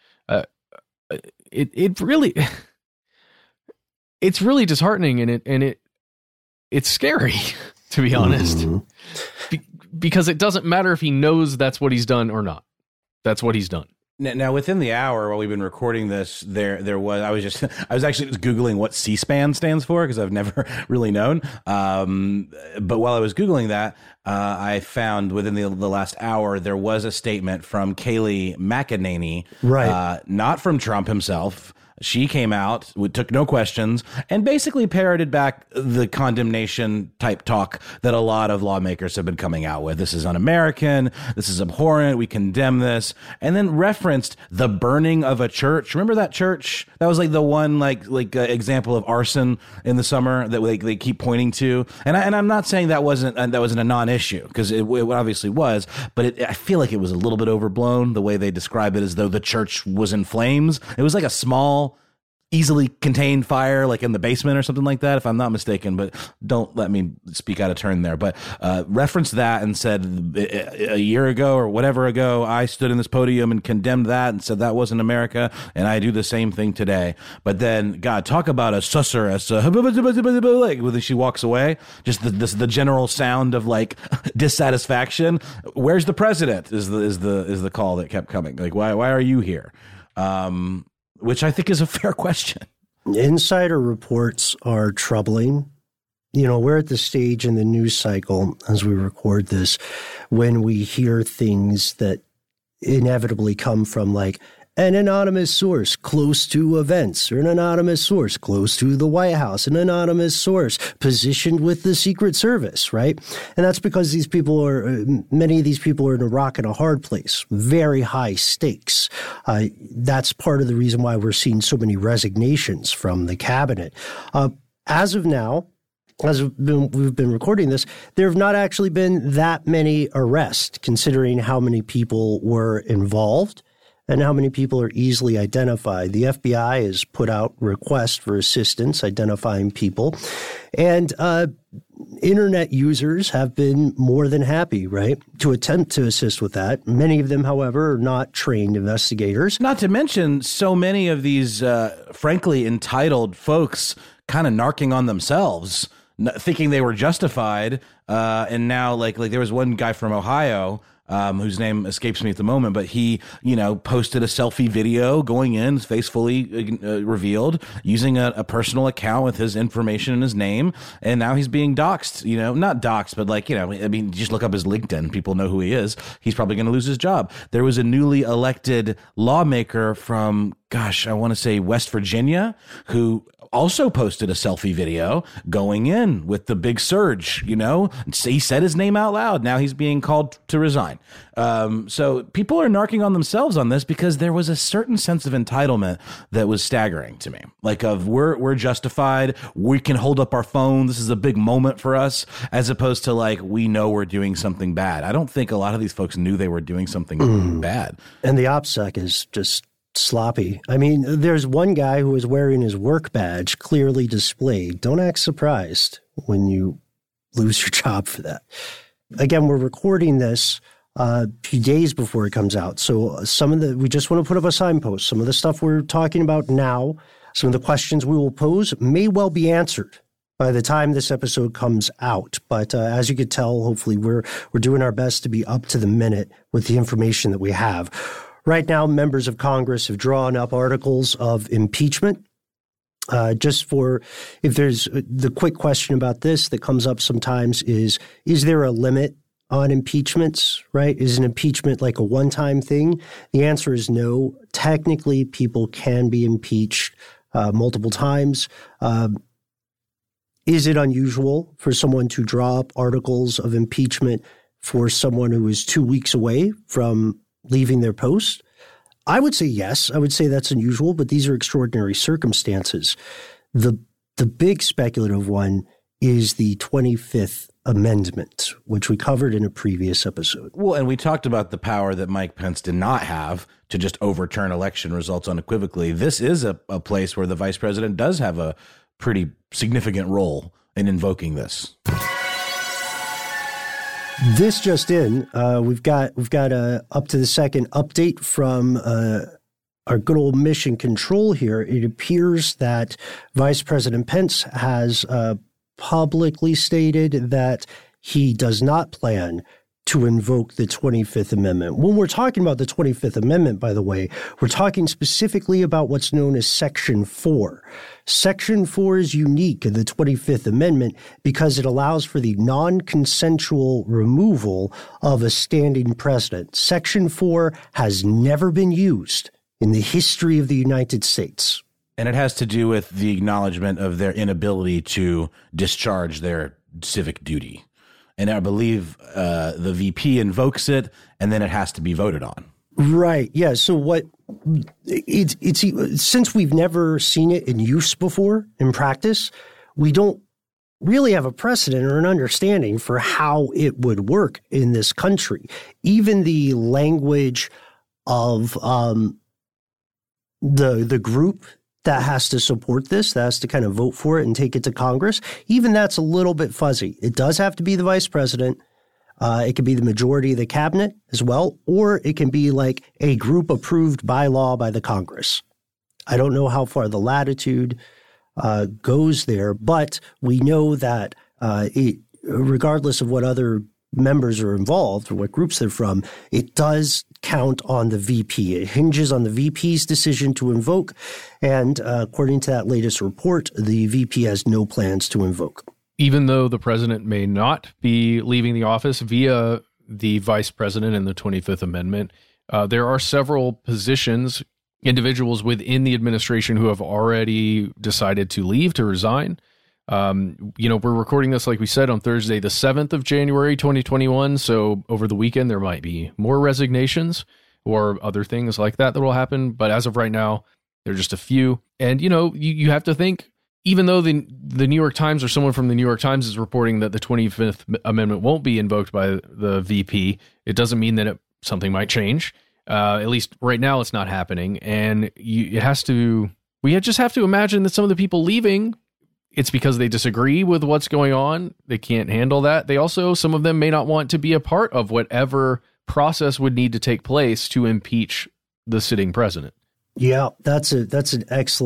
It's really disheartening and it's scary, to be honest, because it doesn't matter if he knows that's what he's done or not. That's what he's done. Now, within the hour while we've been recording this, there was I was actually just Googling what C-SPAN stands for because I've never really known. But while I was Googling that, I found within the last hour there was a statement from Kayleigh McEnany, right? Not from Trump himself. She came out, took no questions, and basically parroted back the condemnation type talk that a lot of lawmakers have been coming out with. This is un-American. This is abhorrent. We condemn this. And then referenced the burning of a church. Remember that church? That was like the one example of arson in the summer that they keep pointing to. And I'm not saying that wasn't a non-issue because it obviously was, but I feel like it was a little bit overblown the way they describe it as though the church was in flames. It was like a small, easily contained fire, like in the basement or something like that, if I'm not mistaken, but don't let me speak out of turn there. But referenced that and said a year ago or whatever ago, I stood in this podium and condemned that and said that wasn't America, and I do the same thing today. But then, God, talk about a susurrus, like when she walks away, just the general sound of like dissatisfaction. Where's the president? Is the call that kept coming. Like, why are you here? Which I think is a fair question. Insider reports are troubling. You know, we're at the stage in the news cycle as we record this when we hear things that inevitably come from like an anonymous source close to events, or an anonymous source close to the White House, an anonymous source positioned with the Secret Service, right? And that's because many of these people are in a rock and a hard place, very high stakes. That's part of the reason why we're seeing so many resignations from the cabinet. As of now, we've been recording this, there have not actually been that many arrests, considering how many people were involved and how many people are easily identified. The FBI has put out requests for assistance identifying people, and internet users have been more than happy, right, to attempt to assist with that. Many of them, however, are not trained investigators. Not to mention so many of these, frankly, entitled folks kind of narking on themselves. thinking they were justified. And now like there was one guy from Ohio, whose name escapes me at the moment, but he, posted a selfie video going in, face fully revealed, using a personal account with his information and his name. And now he's being doxxed, not doxxed, but just look up his LinkedIn. People know who he is. He's probably going to lose his job. There was a newly elected lawmaker from, I want to say West Virginia, who also posted a selfie video going in with the big surge, he said his name out loud. Now he's being called to resign. So people are narking on themselves on this because there was a certain sense of entitlement that was staggering to me. Like we're justified. We can hold up our phone. This is a big moment for us, as opposed to like, we know we're doing something bad. I don't think a lot of these folks knew they were doing something bad. And the OPSEC is just sloppy. I mean, there's one guy who was wearing his work badge clearly displayed. Don't act surprised when you lose your job for that. Again, we're recording this a few days before it comes out. So we just want to put up a signpost. Some of the stuff we're talking about now, some of the questions we will pose may well be answered by the time this episode comes out. But as you could tell, hopefully we're doing our best to be up to the minute with the information that we have. Right now, members of Congress have drawn up articles of impeachment. Just for, if there's the quick question about this that comes up sometimes is there a limit on impeachments, right? Is an impeachment like a one-time thing? The answer is no. Technically, people can be impeached multiple times. Is it unusual for someone to draw up articles of impeachment for someone who is 2 weeks away from leaving their post? I would say yes. I would say that's unusual, but these are extraordinary circumstances. The big speculative one is the 25th Amendment, which we covered in a previous episode. Well, and we talked about the power that Mike Pence did not have to just overturn election results unequivocally. This is a place where the vice president does have a pretty significant role in invoking this. This just in, we've got a up to the second update from our good old mission control here. It appears that Vice President Pence has publicly stated that he does not plan to invoke the 25th Amendment. When we're talking about the 25th Amendment, by the way, we're talking specifically about what's known as Section 4. Section 4 is unique in the 25th Amendment because it allows for the non-consensual removal of a standing president. Section 4 has never been used in the history of the United States. And it has to do with the acknowledgement of their inability to discharge their civic duty. And I believe the VP invokes it, and then it has to be voted on. Right. Yeah. So it's since we've never seen it in use before in practice, we don't really have a precedent or an understanding for how it would work in this country. Even the language of the group that has to support this, that has to kind of vote for it and take it to Congress, even that's a little bit fuzzy. It does have to be the vice president. It could be the majority of the cabinet as well, or it can be like a group approved by law by the Congress. I don't know how far the latitude goes there, but we know that regardless of what other members are involved or what groups they're from, it does count on the VP. It hinges on the VP's decision to invoke. And according to that latest report, the VP has no plans to invoke. Even though the president may not be leaving the office via the vice president in the 25th Amendment, there are several positions, individuals within the administration who have already decided to leave, to resign. We're recording this, like we said, on Thursday, the 7th of January, 2021. So over the weekend, there might be more resignations or other things like that will happen. But as of right now, there are just a few. And, you have to think, even though the New York Times or someone from the New York Times is reporting that the 25th Amendment won't be invoked by the VP, it doesn't mean that something might change. At least right now, it's not happening. And we just have to imagine that some of the people leaving, it's because they disagree with what's going on. They can't handle that. Some of them may not want to be a part of whatever process would need to take place to impeach the sitting president. Yeah, that's an excellent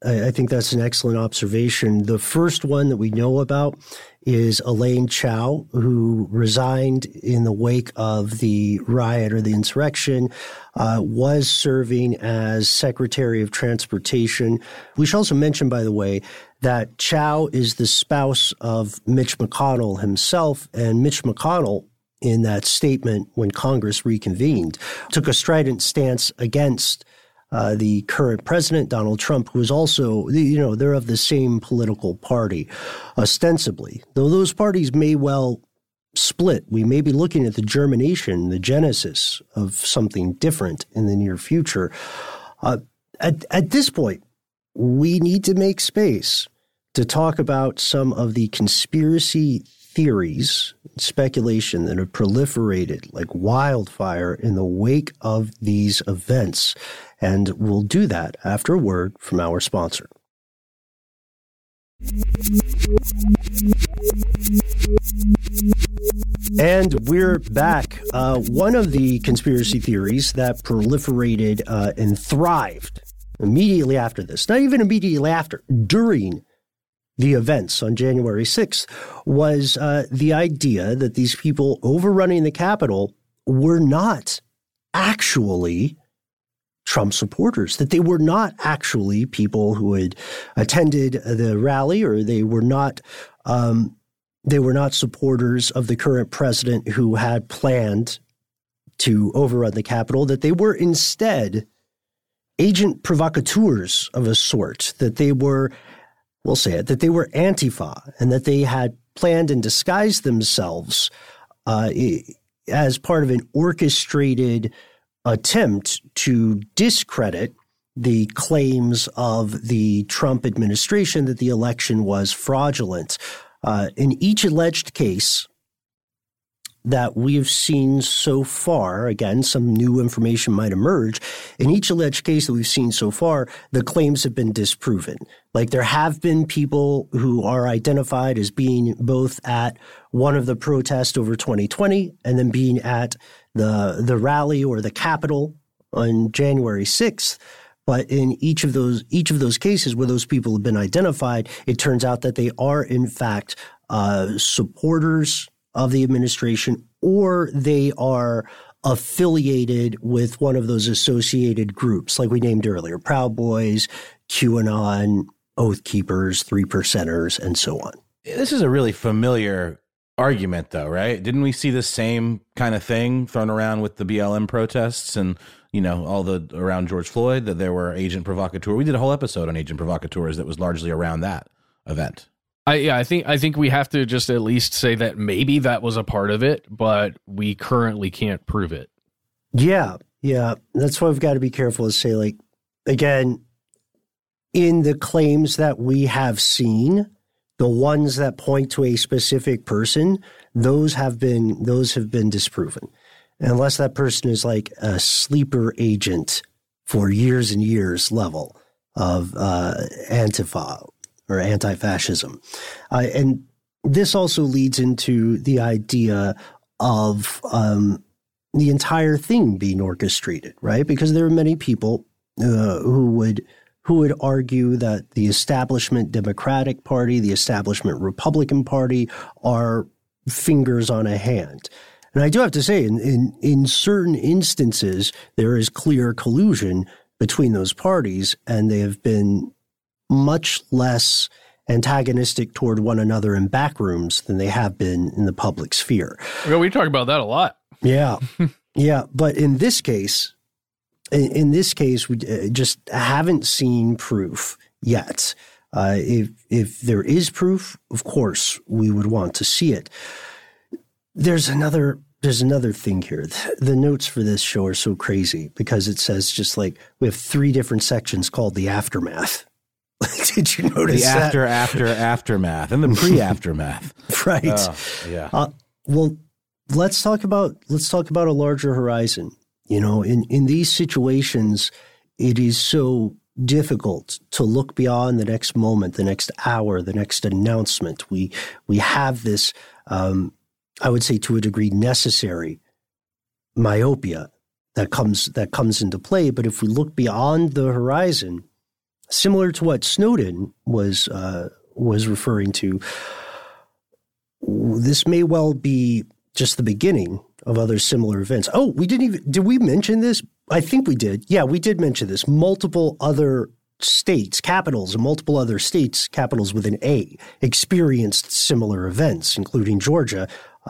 I think that's an excellent observation. The first one that we know about is Elaine Chao, who resigned in the wake of the riot or the insurrection, was serving as Secretary of Transportation. We should also mention, by the way, that Chao is the spouse of Mitch McConnell himself, and Mitch McConnell, in that statement when Congress reconvened, took a strident stance against the current president, Donald Trump, who is also, they're of the same political party, ostensibly. Though those parties may well split, we may be looking at the germination, the genesis of something different in the near future. At this point, we need to make space to talk about some of the conspiracy theories, speculation that have proliferated like wildfire in the wake of these events. And we'll do that after a word from our sponsor. And we're back. One of the conspiracy theories that proliferated and thrived immediately after this, not even immediately after, during the events on January 6th, was the idea that these people overrunning the Capitol were not actually Trump supporters, that they were not actually people who had attended the rally, or they were not supporters of the current president who had planned to overrun the Capitol, that they were instead agent provocateurs of a sort, that they were, we'll say it, that they were Antifa, and that they had planned and disguised themselves as part of an orchestrated attempt to discredit the claims of the Trump administration that the election was fraudulent. In each alleged case that we've seen so far, again, some new information might emerge. In each alleged case that we've seen so far, the claims have been disproven. Like, there have been people who are identified as being both at one of the protests over 2020 and then being at the rally or the Capitol on January 6th. But in each of those cases where those people have been identified, it turns out that they are, in fact, supporters of the administration, or they are affiliated with one of those associated groups, like we named earlier, Proud Boys, QAnon, Oath Keepers, Three Percenters, and so on. This is a really familiar argument, though, right? Didn't we see the same kind of thing thrown around with the BLM protests and, all the around George Floyd, that there were agent provocateurs? We did a whole episode on agent provocateurs that was largely around that event. I think we have to just at least say that maybe that was a part of it, but we currently can't prove it. Yeah. That's why we've got to be careful to say, like, again, in the claims that we have seen, the ones that point to a specific person, those have been disproven. Unless that person is like a sleeper agent for years and years level of Antifa or anti-fascism. And this also leads into the idea of the entire thing being orchestrated, right? Because there are many people who would argue that the establishment Democratic Party, the establishment Republican Party are fingers on a hand. And I do have to say, in certain instances, there is clear collusion between those parties, and they have been much less antagonistic toward one another in back rooms than they have been in the public sphere. Well, we talk about that a lot. Yeah. Yeah. But in this case, we just haven't seen proof yet. If there is proof, of course, we would want to see it. There's another thing here. The notes for this show are so crazy because it says just like we have 3 different sections called the aftermath. Did you notice that? The aftermath and the pre-aftermath. Right. Yeah. Well, let's talk about a larger horizon. In these situations, it is so difficult to look beyond the next moment, the next hour, the next announcement. We have this, I would say to a degree, necessary myopia that comes into play. But if we look beyond the horizon, Similar to what Snowden was referring to, this may well be just the beginning of other similar events. Oh, did we mention this? I think we did. Yeah, we did mention this. Multiple other states, capitals, and multiple other states, capitals with an A, experienced similar events, including Georgia.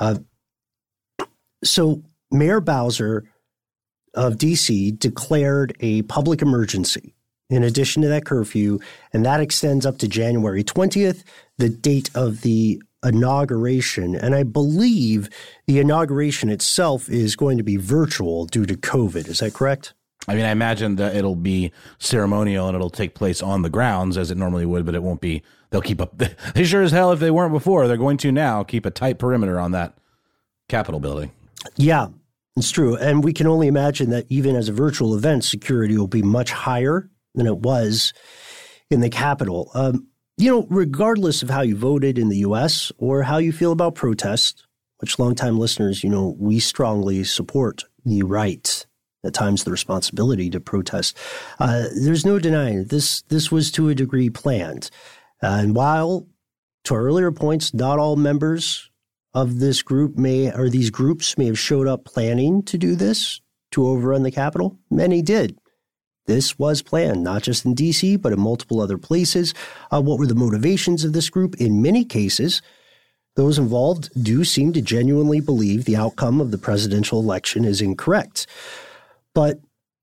So Mayor Bowser of D.C. declared a public emergency in addition to that curfew, and that extends up to January 20th, the date of the inauguration. And I believe the inauguration itself is going to be virtual due to COVID. Is that correct? I mean, I imagine that it'll be ceremonial and it'll take place on the grounds as it normally would, but it won't be. They'll keep up. They sure as hell, if they weren't before, they're going to now keep a tight perimeter on that Capitol building. Yeah, it's true. And we can only imagine that even as a virtual event, security will be much higher than it was in the Capitol. Regardless of how you voted in the U.S. or how you feel about protests, which longtime listeners, we strongly support the right, at times the responsibility to protest. There's no denying this was to a degree planned. And while, to our earlier points, not all members of this group these groups may have showed up planning to do this, to overrun the Capitol, many did. This was planned, not just in D.C., but in multiple other places. What were the motivations of this group? In many cases, those involved do seem to genuinely believe the outcome of the presidential election is incorrect. But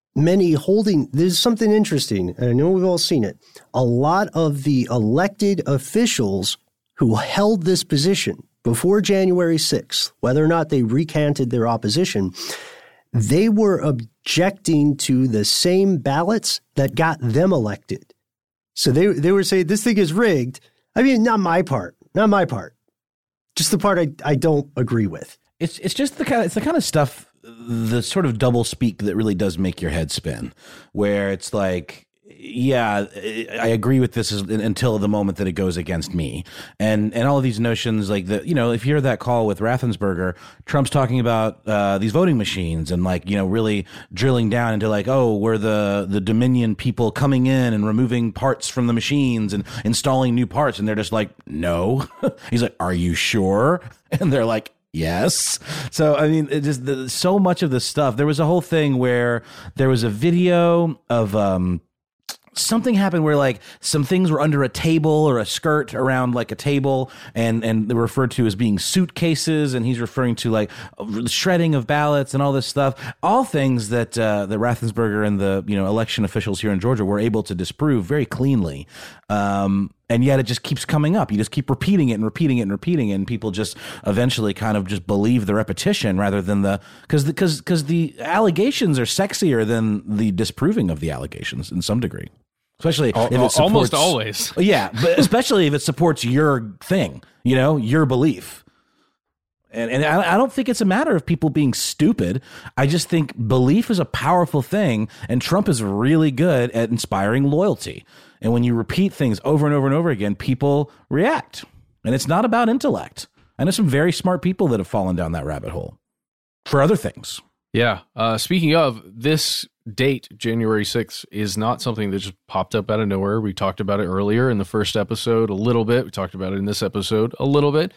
there's something interesting, and I know we've all seen it. A lot of the elected officials who held this position before January 6th, whether or not they recanted their opposition, they were objecting to the same ballots that got them elected. So they were saying, this thing is rigged. I mean, not my part. Just the part I don't agree with. It's just the kind of stuff, the sort of double speak that really does make your head spin, where it's like, yeah, I agree with this until the moment that it goes against me. And all of these notions, like if you hear that call with Raffensperger, Trump's talking about these voting machines and really drilling down into we're the Dominion people coming in and removing parts from the machines and installing new parts. And they're just like, no. He's like, are you sure? And they're like, yes. So, I mean, it just so much of this stuff. There was a whole thing where there was a video of something happened where some things were under a table or a skirt around a table and they're referred to as being suitcases. And he's referring to shredding of ballots and all this stuff, all things that Raffensperger and the, election officials here in Georgia were able to disprove very cleanly. And yet it just keeps coming up. You just keep repeating it and repeating it and repeating it. And people just eventually kind of just believe the repetition rather than because the allegations are sexier than the disproving of the allegations in some degree. Especially if it supports, almost always. Yeah, but especially if it supports your thing, your belief. And I don't think it's a matter of people being stupid. I just think belief is a powerful thing, and Trump is really good at inspiring loyalty. And when you repeat things over and over and over again, people react. And it's not about intellect. I know some very smart people that have fallen down that rabbit hole for other things. Yeah. Speaking of, this date, January 6th, is not something that just popped up out of nowhere. We talked about it earlier in the first episode a little bit. We talked about it in this episode a little bit.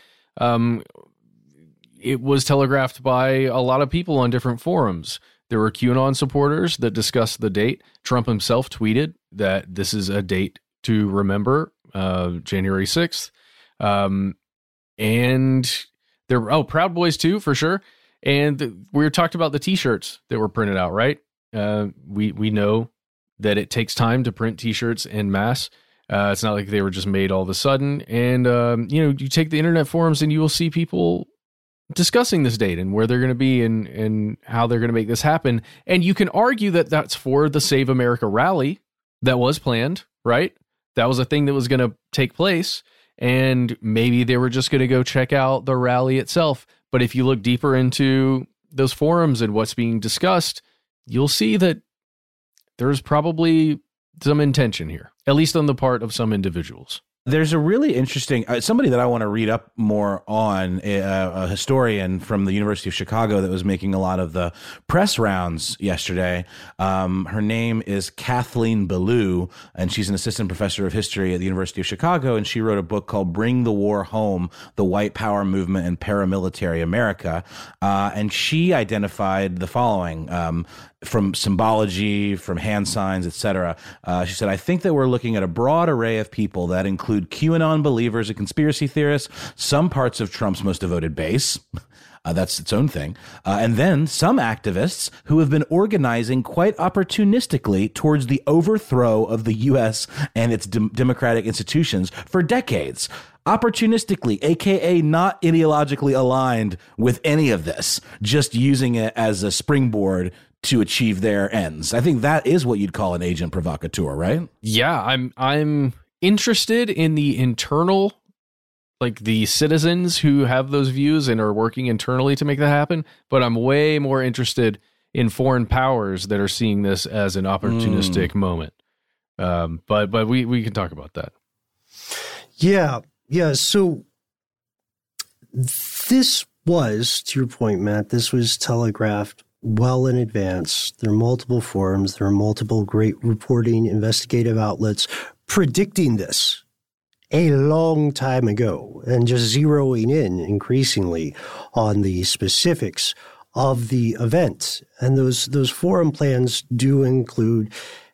It was telegraphed by a lot of people on different forums. There were QAnon supporters that discussed the date. Trump himself tweeted that this is a date to remember, January 6th. And there were, Proud Boys too, for sure. And we talked about the T-shirts that were printed out, right? We know that it takes time to print T-shirts en masse. It's not like they were just made all of a sudden. And, you take the internet forums and you will see people discussing this date and where they're going to be and how they're going to make this happen. And you can argue that that's for the Save America rally that was planned, right? That was a thing that was going to take place. And maybe they were just going to go check out the rally itself. But if you look deeper into those forums and what's being discussed, you'll see that there's probably some intention here, at least on the part of some individuals. There's a really interesting, somebody that I want to read up more on, a historian from the University of Chicago that was making a lot of the press rounds yesterday. Her name is Kathleen Belew, and she's an assistant professor of history at the University of Chicago, and she wrote a book called Bring the War Home, The White Power Movement in Paramilitary America. And she identified the following, from symbology, from hand signs, etc. She said, I think that we're looking at a broad array of people that include QAnon believers and conspiracy theorists, some parts of Trump's most devoted base. That's its own thing. And then some activists who have been organizing quite opportunistically towards the overthrow of the U.S. and its democratic institutions for decades. Opportunistically, aka not ideologically aligned with any of this, just using it as a springboard to achieve their ends. I think that is what you'd call an agent provocateur, right? Yeah, I'm interested in the internal, like the citizens who have those views and are working internally to make that happen, but I'm way more interested in foreign powers that are seeing this as an opportunistic moment. But we can talk about that. Yeah. So this was, to your point, Matt, this was telegraphed well in advance. There are multiple forums. There are multiple great reporting investigative outlets predicting this a long time ago and just zeroing in increasingly on the specifics of the event. And those forum plans do include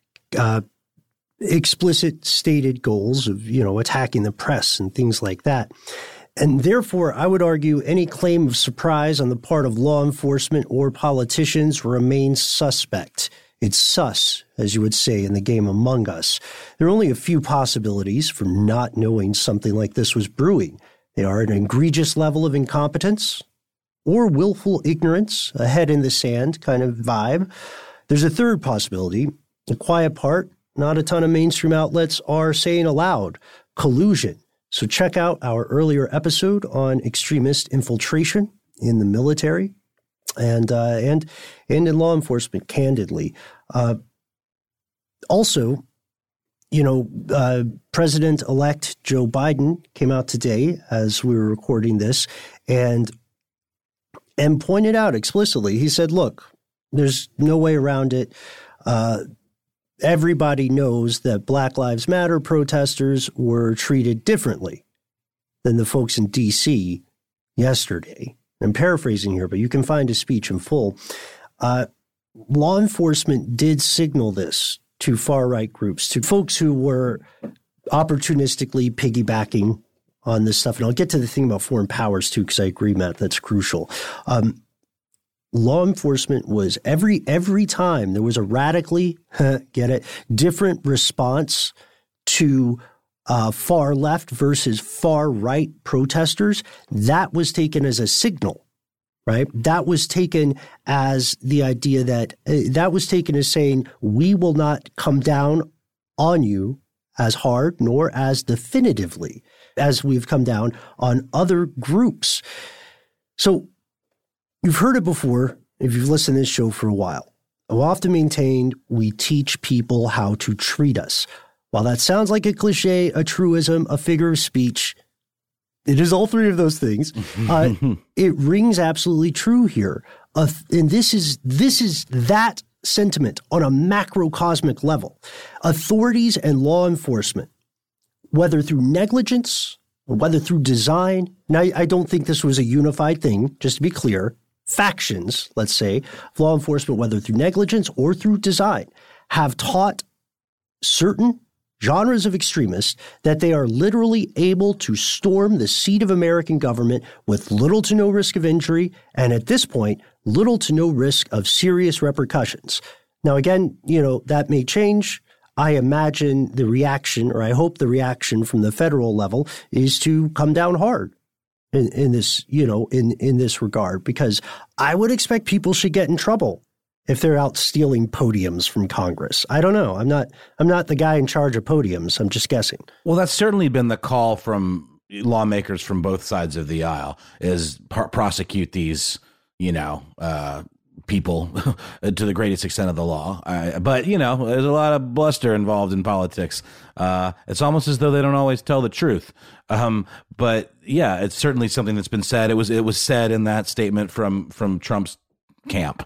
explicit stated goals of, attacking the press and things like that. And therefore, I would argue any claim of surprise on the part of law enforcement or politicians remains suspect. It's sus, as you would say in the game Among Us. There are only a few possibilities for not knowing something like this was brewing. They are an egregious level of incompetence or willful ignorance, a head in the sand kind of vibe. There's a third possibility, a quiet part. Not a ton of mainstream outlets are saying aloud, collusion. So check out our earlier episode on extremist infiltration in the military and in law enforcement, candidly. Also, President-elect Joe Biden came out today as we were recording this and pointed out explicitly, he said, look, there's no way around it. Everybody knows that Black Lives Matter protesters were treated differently than the folks in D.C. yesterday. I'm paraphrasing here, but you can find his speech in full. Law enforcement did signal this to far-right groups, to folks who were opportunistically piggybacking on this stuff. And I'll get to the thing about foreign powers, too, because I agree, Matt, that's crucial. Law enforcement was every time there was a radically, different response to far left versus far right protesters, that was taken as a signal, right? That was taken as the idea that was taken as saying, we will not come down on you as hard nor as definitively as we've come down on other groups. So you've heard it before if you've listened to this show for a while. I've often maintained we teach people how to treat us. While that sounds like a cliche, a truism, a figure of speech, it is all three of those things. It rings absolutely true here. And this is that sentiment on a macrocosmic level. Authorities and law enforcement, whether through negligence or whether through design. Now, I don't think this was a unified thing, just to be clear. Factions, let's say, of law enforcement, whether through negligence or through design, have taught certain genres of extremists that they are literally able to storm the seat of American government with little to no risk of injury, and at this point, little to no risk of serious repercussions. Now, again, that may change. I imagine the reaction, or I hope the reaction from the federal level is to come down hard in this, in this regard, because I would expect people should get in trouble if they're out stealing podiums from Congress. I don't know. I'm not the guy in charge of podiums. I'm just guessing. Well, that's certainly been the call from lawmakers from both sides of the aisle, is prosecute these, people to the greatest extent of the law. But, you know, there's a lot of bluster involved in politics. It's almost as though they don't always tell the truth. But yeah, it's certainly something that's been said. It was said in that statement from Trump's camp.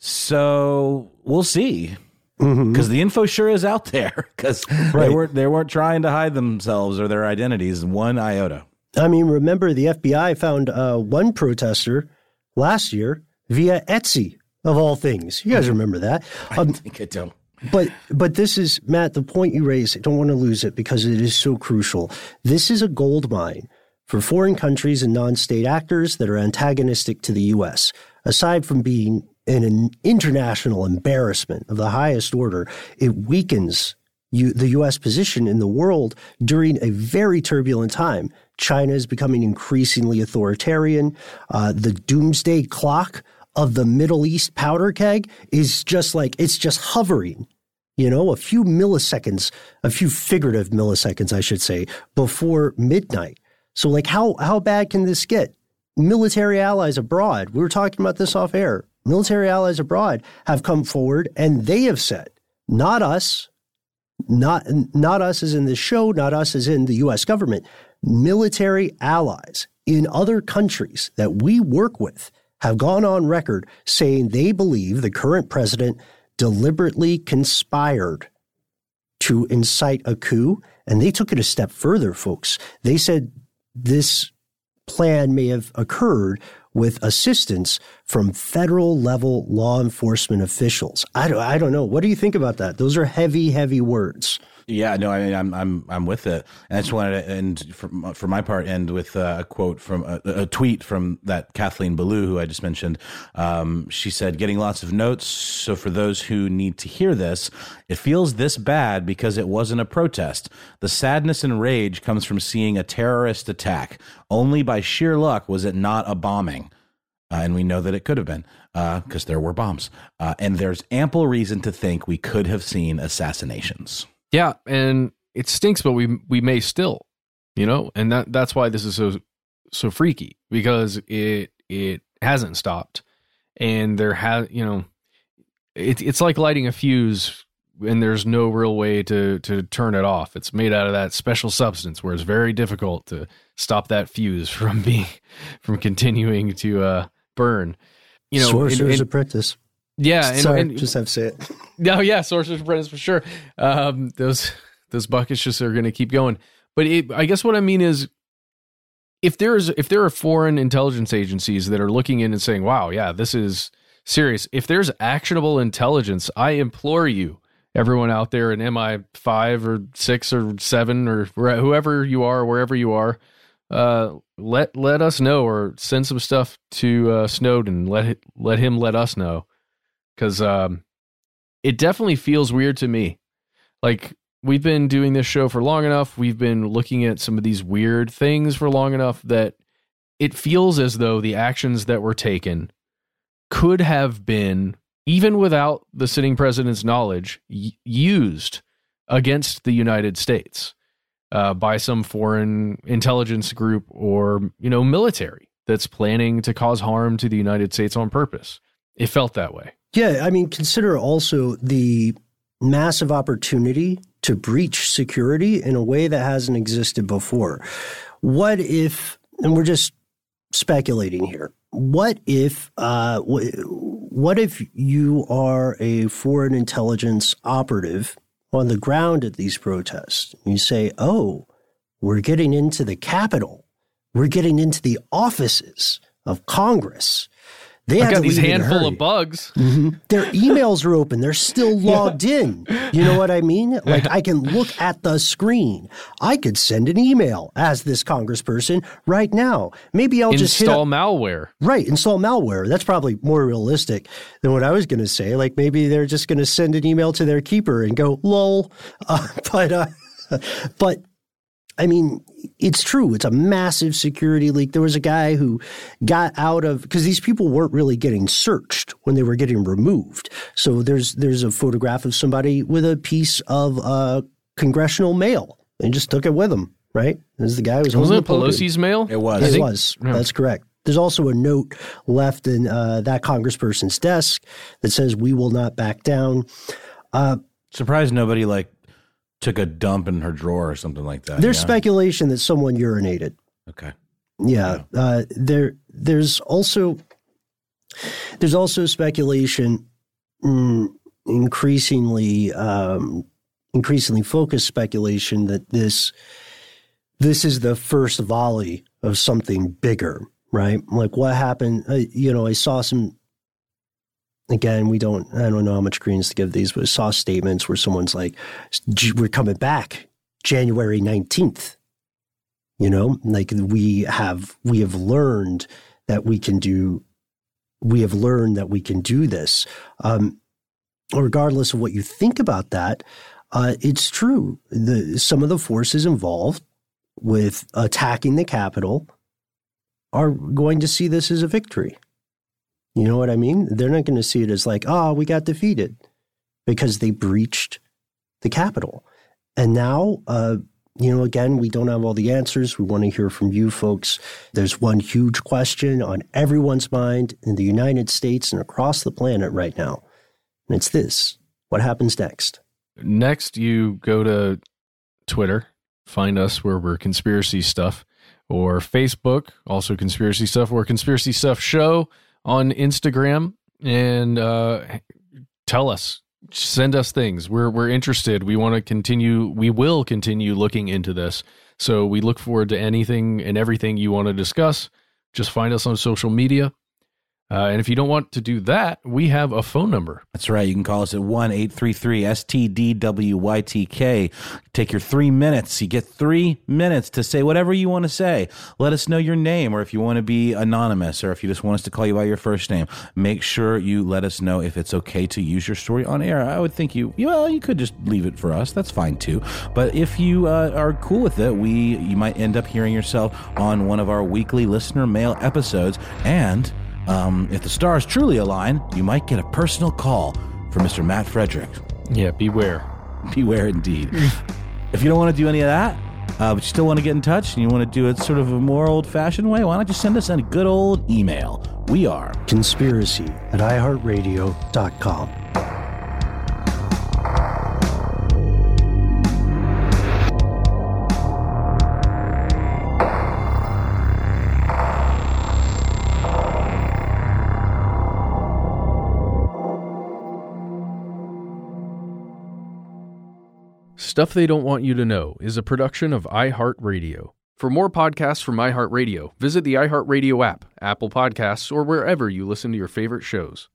So we'll see. Because the info sure is out there. Because they weren't trying to hide themselves or their identities one iota. I mean, remember the FBI found one protester last year via Etsy, of all things. You guys remember that? I think I don't. But this is, Matt, the point you raise, I don't want to lose it because it is so crucial. This is a gold mine for foreign countries and non-state actors that are antagonistic to the U.S. Aside from being an international embarrassment of the highest order, it weakens the U.S. position in the world during a very turbulent time. China is becoming increasingly authoritarian. The doomsday clock of the Middle East powder keg is just like, it's just hovering, you know, a few figurative milliseconds, I should say, before midnight. So like, how bad can this get? Military allies abroad, we were talking about this off air, military allies abroad have come forward and they have said, not us, not us as in this show, not us as in the U.S. government, military allies in other countries that we work with have gone on record saying they believe the current president deliberately conspired to incite a coup. And they took it a step further, folks. They said this plan may have occurred with assistance from federal level law enforcement officials. I don't know. What do you think about that? Those are heavy, heavy words. Yeah, no, I mean, I'm with it. And I just wanted to end, for my part, end with a quote from a tweet from that Kathleen Belew, who I just mentioned. She said, getting lots of notes. So for those who need to hear this, it feels this bad because it wasn't a protest. The sadness and rage comes from seeing a terrorist attack. Only by sheer luck was it not a bombing. And we know that it could have been because there were bombs. And there's ample reason to think we could have seen assassinations. Yeah, and it stinks, but we may still, you know, and that's why this is so freaky, because it hasn't stopped, and it's like lighting a fuse, and there's no real way to turn it off. It's made out of that special substance where it's very difficult to stop that fuse from continuing to burn. You know, Sorcerer's Apprentice. Yeah, just have to say it. No, yeah, Sorcerer's Apprentice for sure. Those buckets just are going to keep going. But I guess what I mean is, if there are foreign intelligence agencies that are looking in and saying, "Wow, yeah, this is serious." If there's actionable intelligence, I implore you, everyone out there in MI5 or 6 or 7 or whoever you are, wherever you are, let us know, or send some stuff to Snowden. Let him let us know. Because it definitely feels weird to me. Like, we've been doing this show for long enough. We've been looking at some of these weird things for long enough that it feels as though the actions that were taken could have been, even without the sitting president's knowledge, used against the United States by some foreign intelligence group or, you know, military that's planning to cause harm to the United States on purpose. It felt that way. Yeah, I mean, consider also the massive opportunity to breach security in a way that hasn't existed before. What if, and we're just speculating here, what if you are a foreign intelligence operative on the ground at these protests? You say, oh, we're getting into the Capitol. We're getting into the offices of Congress. I've got these handful of bugs. Mm-hmm. Their emails are open. They're still logged in. You know what I mean? Like, I can look at the screen. I could send an email as this congressperson right now. Maybe I'll just install malware. Right, install malware. That's probably more realistic than what I was going to say. Like, maybe they're just going to send an email to their keeper and go, lol. But I mean, it's true. It's a massive security leak. There was a guy who got out of, because these people weren't really getting searched when they were getting removed. So there's a photograph of somebody with a piece of congressional mail and just took it with him, right? This is the guy who was it Pelosi's mail? It was. It was. That's correct. There's also a note left in that congressperson's desk that says, "We will not back down." Surprised nobody took a dump in her drawer or something like that. There's speculation that someone urinated. Okay. Yeah. There's also speculation, increasingly focused speculation, that this is the first volley of something bigger, right? Like what happened, I saw some, again, I don't know how much credence to give these, but I saw statements where someone's like, we're coming back January 19th. We have learned that we can do this. Regardless of what you think about that, it's true. Some of the forces involved with attacking the Capitol are going to see this as a victory. You know what I mean? They're not going to see it as like, we got defeated, because they breached the Capitol. And now, again, we don't have all the answers. We want to hear from you folks. There's one huge question on everyone's mind in the United States and across the planet right now. And it's this: what happens next? Next, you go to Twitter, find us where we're Conspiracy Stuff, or Facebook, also Conspiracy Stuff, or Conspiracy Stuff Show on Instagram, and tell us, send us things. We're interested. We want to continue. We will continue looking into this. So we look forward to anything and everything you want to discuss. Just find us on social media. And if you don't want to do that, we have a phone number. That's right. You can call us at 1-833-STDWYTK. Take your 3 minutes. You get 3 minutes to say whatever you want to say. Let us know your name, or if you want to be anonymous, or if you just want us to call you by your first name. Make sure you let us know if it's okay to use your story on air. I would think you could just leave it for us. That's fine too. But if you are cool with it, you might end up hearing yourself on one of our weekly listener mail episodes. And if the stars truly align, you might get a personal call from Mr. Matt Frederick. Yeah, beware. Beware indeed. If you don't want to do any of that, but you still want to get in touch and you want to do it sort of a more old-fashioned way, why not just send us a good old email? We are conspiracy@iheartradio.com. Stuff They Don't Want You to Know is a production of iHeartRadio. For more podcasts from iHeartRadio, visit the iHeartRadio app, Apple Podcasts, or wherever you listen to your favorite shows.